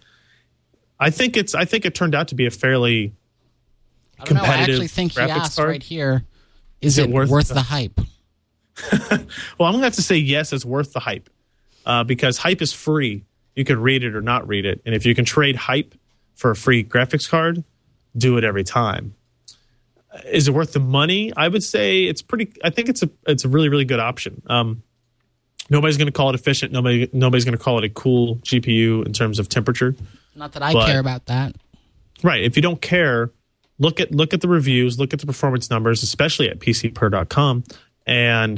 I think it turned out to be a fairly competitive. I actually think he asked card. Right here, is it worth the hype? Well, I'm going to have to say yes, it's worth the hype, because hype is free. You can read it or not read it, and if you can trade hype for a free graphics card, do it every time. Is it worth the money? I would say it's pretty. I think it's a really, really good option. Nobody's going to call it efficient. Nobody's going to call it a cool GPU in terms of temperature. Not that I care about that. Right. If you don't care, look at the reviews, look at the performance numbers, especially at PCPer.com, and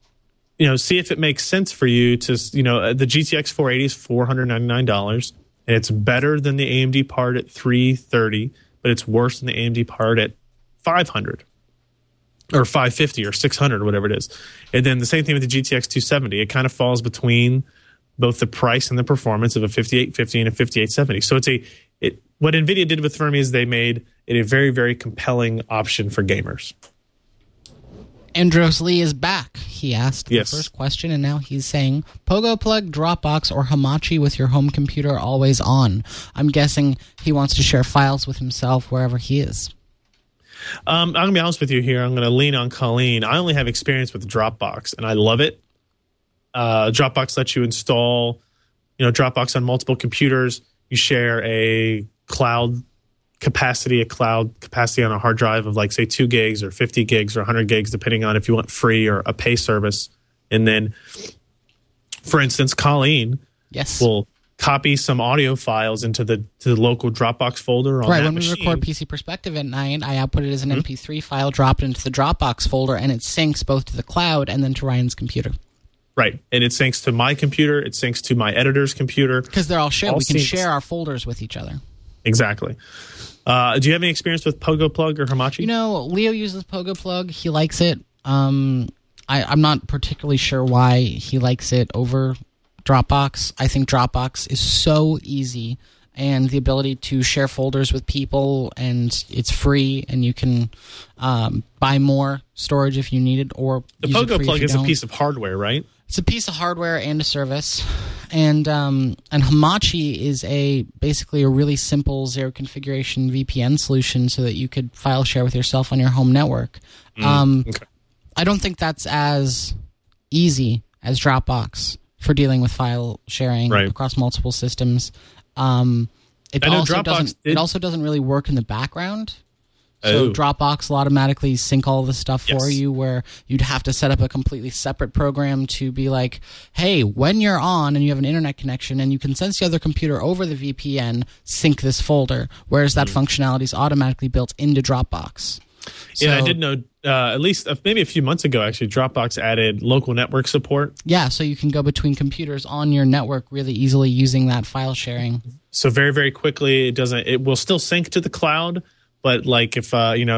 see if it makes sense for you to, the GTX 480 is $499, and it's better than the AMD part at $330, but it's worse than the AMD part at $500 or $550 or $600 or whatever it is. And then the same thing with the GTX 270. It kind of falls between both the price and the performance of a 5850 and a 5870. So what NVIDIA did with Fermi is they made it a very, very compelling option for gamers. Andros Lee is back. He asked the first question, and now he's saying, Pogo Plug, Dropbox, or Hamachi with your home computer always on? I'm guessing he wants to share files with himself wherever he is. I'm going to be honest with you here. I'm going to lean on Colleen. I only have experience with Dropbox, and I love it. Dropbox lets you install, Dropbox on multiple computers. You share a cloud capacity on a hard drive of, like, say, 2 gigs or 50 gigs or 100 gigs, depending on if you want free or a pay service. And then, for instance, Colleen will copy some audio files into the local Dropbox folder on that when machine. We record PC Perspective at night, I output it as an MP3 file, drop it into the Dropbox folder, and it syncs both to the cloud and then to Ryan's computer. Right, and it syncs to my computer, it syncs to my editor's computer. Because they're all shared. We can share our folders with each other. Exactly. Do you have any experience with Pogo Plug or Hamachi? Leo uses Pogo Plug. He likes it. I'm not particularly sure why he likes it over Dropbox. I think Dropbox is so easy, and the ability to share folders with people, and it's free, and you can buy more storage if you need it, or the Pogo Plug is a piece of hardware, right? It's a piece of hardware and a service, and Hamachi is basically a really simple zero configuration VPN solution, so that you could file share with yourself on your home network. Okay. I don't think that's as easy as Dropbox for dealing with file sharing across multiple systems. It also doesn't really work in the background. So Dropbox will automatically sync all the stuff for you, where you'd have to set up a completely separate program to be like, hey, when you're on and you have an internet connection and you can sense the other computer over the VPN, sync this folder, whereas that functionality is automatically built into Dropbox. Yeah, I did know, at least maybe a few months ago, actually, Dropbox added local network support. Yeah, so you can go between computers on your network really easily using that file sharing. So very, very quickly, it will still sync to the cloud, but like if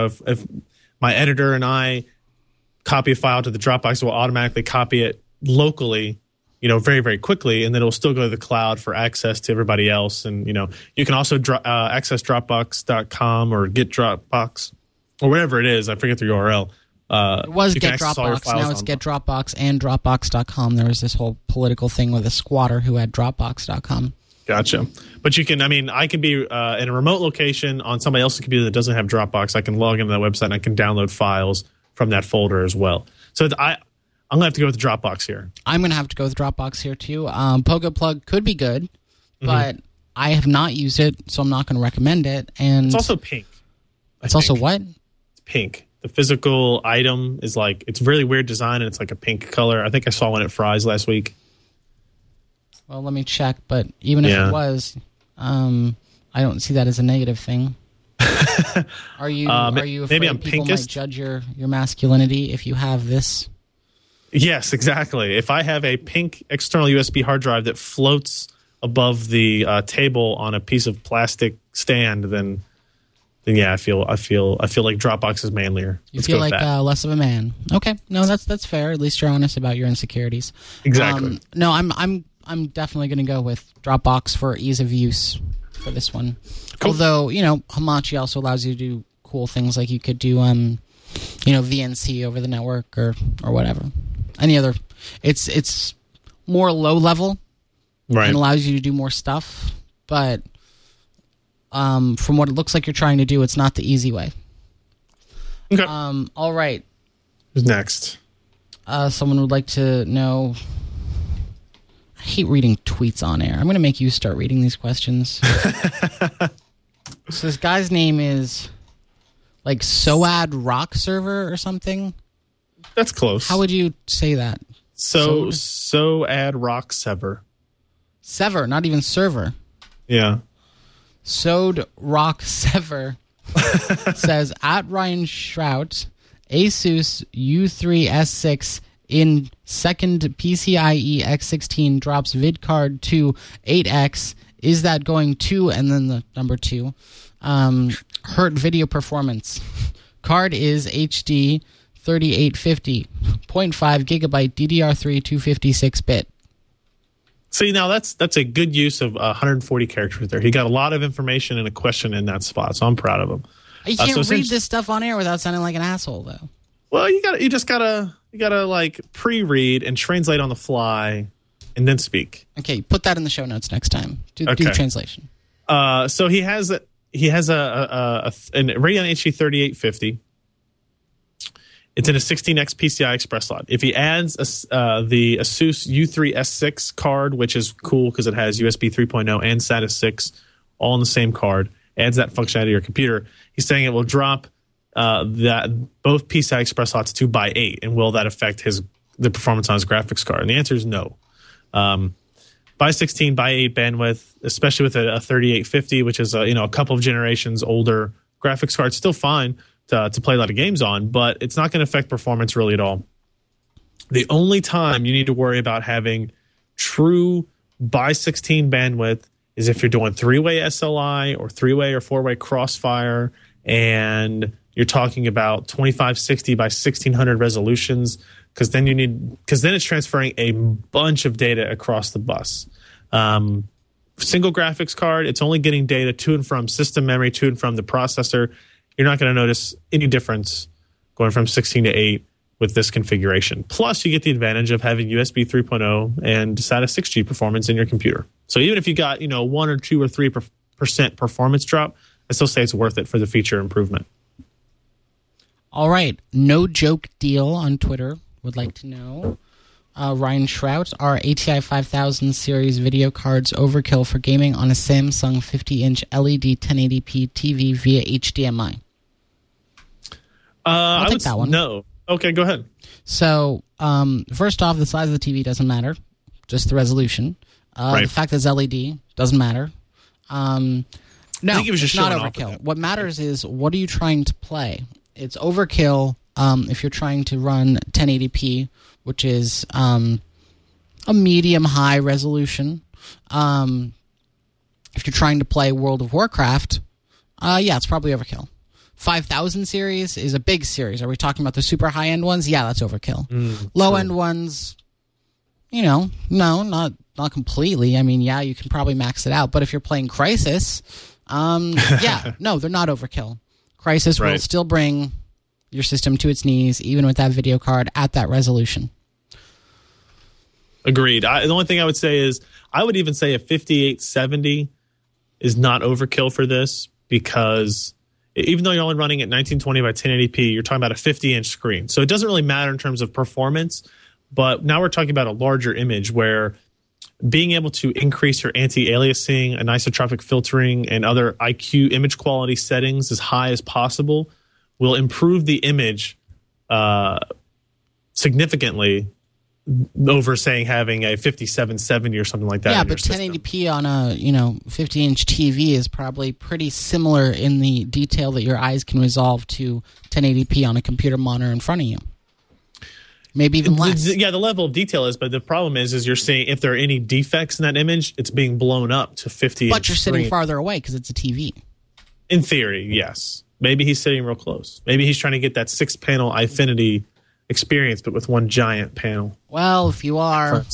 my editor and I copy a file to the Dropbox, it will automatically copy it locally, very, very quickly, and then it will still go to the cloud for access to everybody else. And, you can also access Dropbox.com or get Dropbox. Or whatever it is, I forget the URL. It was Get Dropbox. Now it's Get Dropbox and Dropbox.com. There was this whole political thing with a squatter who had Dropbox.com. Gotcha. But you can, I can be in a remote location on somebody else's computer that doesn't have Dropbox. I can log into that website and I can download files from that folder as well. So I'm going to have to go with Dropbox here. I'm going to have to go with Dropbox here too. Pogo Plug could be good. but I have not used it, so I'm not going to recommend it. And it's also pink. It's also what? It's pink. The physical item is it's really weird design, and it's like a pink color. I think I saw one at Fry's last week. Well, let me check, but even if it was, I don't see that as a negative thing. Are you afraid maybe I'm people pinkest? might judge your masculinity if you have this? Yes, exactly. If I have a pink external USB hard drive that floats above the table on a piece of plastic stand, then yeah, I feel like Dropbox is manlier. You feel like less of a man. Okay, no, that's fair. At least you're honest about your insecurities. Exactly. No, I'm definitely going to go with Dropbox for ease of use for this one. Cool. Although Hamachi also allows you to do cool things like you could do VNC over the network or whatever. Any other, it's more low level, right? And allows you to do more stuff, but from what it looks like you're trying to do, it's not the easy way. Okay. All right. Who's next? Someone would like to know. I hate reading tweets on air. I'm going to make you start reading these questions. So this guy's name is Soad Rock Server or something. That's close. How would you say that? Soad Rock Sever. Sever, not even server. Yeah. Soad Rock Sever says, at Ryan Shrout, Asus U3S6 in second PCIe X16 drops vid card to 8X. Is that going to, and then the number 2, hurt video performance? Card is HD 3850, 0.5 gigabyte DDR3 256-bit. See, now that's a good use of 140 characters there. He got a lot of information and a question in that spot, so I'm proud of him. You can't read this stuff on air without sounding like an asshole, though. Well, you gotta pre-read and translate on the fly, and then speak. Okay, put that in the show notes next time. Do the translation. So he has a Radeon HD 3850. It's in a 16X PCI Express slot. If he adds the Asus U3S6 card, which is cool because it has USB 3.0 and SATA 6 all in the same card, adds that functionality to your computer, he's saying it will drop that both PCI Express slots 2 by 8, and will that affect the performance on his graphics card? And the answer is no. By 16 by 8 bandwidth, especially with a 3850, which is a couple of generations older graphics card, still fine to play a lot of games on, but it's not going to affect performance really at all. The only time you need to worry about having true by 16 bandwidth is if you're doing 3-way SLI or 3-way or 4-way Crossfire, and you're talking about 2560 by 1600 resolutions, because then it's transferring a bunch of data across the bus. Single graphics card, it's only getting data to and from system memory, to and from the processor. You're not going to notice any difference going from 16 to 8 with this configuration. Plus, you get the advantage of having USB 3.0 and SATA 6G performance in your computer. So even if you got 1 or 2 or 3% performance drop, I still say it's worth it for the feature improvement. All right. No Joke Deal on Twitter would like to know, Ryan Shrout, are ATI 5000 series video cards overkill for gaming on a Samsung 50-inch LED 1080p TV via HDMI? I'll take that one. No. Okay, go ahead. So, first off, the size of the TV doesn't matter, just the resolution. Right. The fact that it's LED doesn't matter. No, it's not overkill. What matters is, what are you trying to play? It's overkill if you're trying to run 1080p, which is a medium-high resolution. If you're trying to play World of Warcraft, it's probably overkill. 5000 series is a big series. Are we talking about the super high-end ones? Yeah, that's overkill. Low-end ones, no, not completely. I mean, yeah, you can probably max it out. But if you're playing Crysis, no, they're not overkill. Crysis will still bring your system to its knees, even with that video card at that resolution. Agreed. The only thing I would say is, I would even say a 5870 is not overkill for this, because even though you're only running at 1920 by 1080p, you're talking about a 50-inch screen. So it doesn't really matter in terms of performance, but now we're talking about a larger image where being able to increase your anti-aliasing, anisotropic filtering, and other IQ image quality settings as high as possible will improve the image significantly over, saying, having a 5770 or something like that. Yeah, but 1080p on a 50-inch TV is probably pretty similar in the detail that your eyes can resolve to 1080p on a computer monitor in front of you. Maybe even less. Yeah, the level of detail is, but the problem is you're seeing if there are any defects in that image, it's being blown up to 50. But you're sitting farther away because it's a TV. In theory, yes. Maybe he's sitting real close. Maybe he's trying to get that 6-panel Eyefinity experience, but with one giant panel. Well, if you are,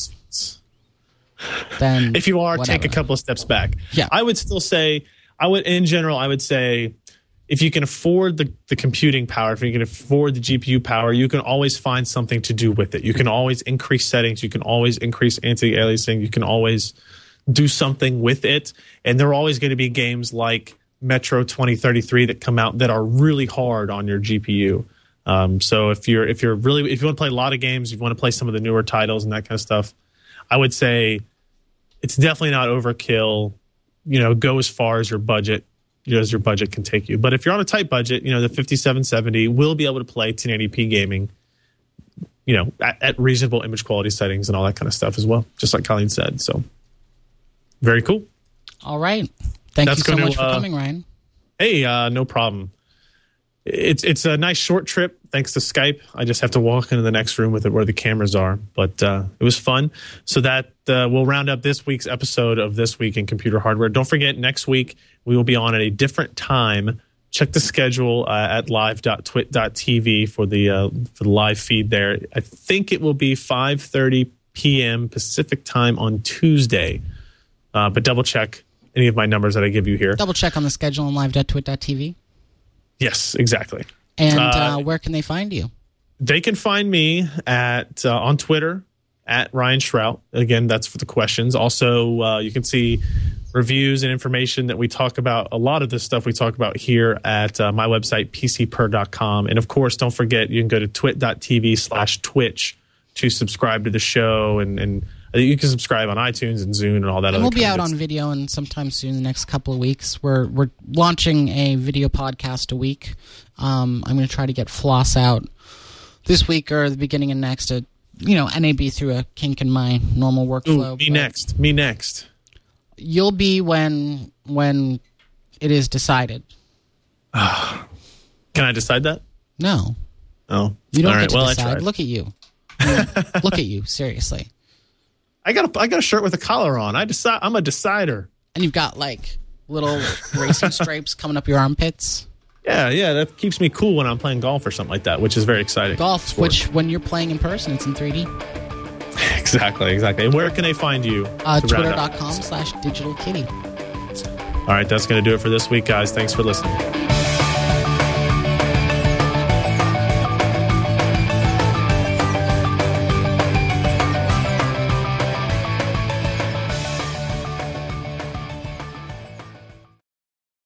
then if you are, whatever. Take a couple of steps back. Yeah, I would still say, I would say, if you can afford the computing power, if you can afford the GPU power, you can always find something to do with it. You can always increase settings. You can always increase anti-aliasing. You can always do something with it. And there are always going to be games like Metro 2033 that come out that are really hard on your GPU. So if you want to play a lot of games, you want to play some of the newer titles and that kind of stuff, I would say it's definitely not overkill. Go as far as your budget. As your budget can take you. But if you're on a tight budget, the 5770 will be able to play 1080p gaming, at reasonable image quality settings and all that kind of stuff as well, just like Colleen said. So, very cool. All right. Thank you so much for coming, Ryan. Hey, no problem. It's a nice short trip thanks to Skype. I just have to walk into the next room with it where the cameras are. But it was fun. So that will round up this week's episode of This Week in Computer Hardware. Don't forget, next week we will be on at a different time. Check the schedule at live.twit.tv for the live feed there. I think it will be 5:30 p.m. Pacific time on Tuesday. But double check any of my numbers that I give you here. Double check on the schedule on live.twit.tv. Yes, exactly. And where can they find you? They can find me at on Twitter at Ryan Shrout. Again, that's for the questions. Also, you can see reviews and information that we talk about. A lot of this stuff we talk about here at my website, pcper.com. And of course, don't forget, you can go to twit.tv/Twitch to subscribe to the show. And you can subscribe on iTunes and Zune and all that. And we'll be out on video and sometime soon, the next couple of weeks. We're launching a video podcast a week. I'm going to try to get Floss out this week or the beginning of next. NAB through a kink in my normal workflow. Ooh, me next. You'll be when it is decided. Can I decide that? No. Oh, you don't get to decide. Look at you. Look at you. Seriously. I got a shirt with a collar on. I'm a decider. And you've got like little racing stripes coming up your armpits. Yeah, that keeps me cool when I'm playing golf or something like that, which is very exciting. Golf, sport. Which when you're playing in person, it's in 3D. Exactly. And where can they find you? Twitter.com/digitalkitty. All right, that's going to do it for this week, guys. Thanks for listening.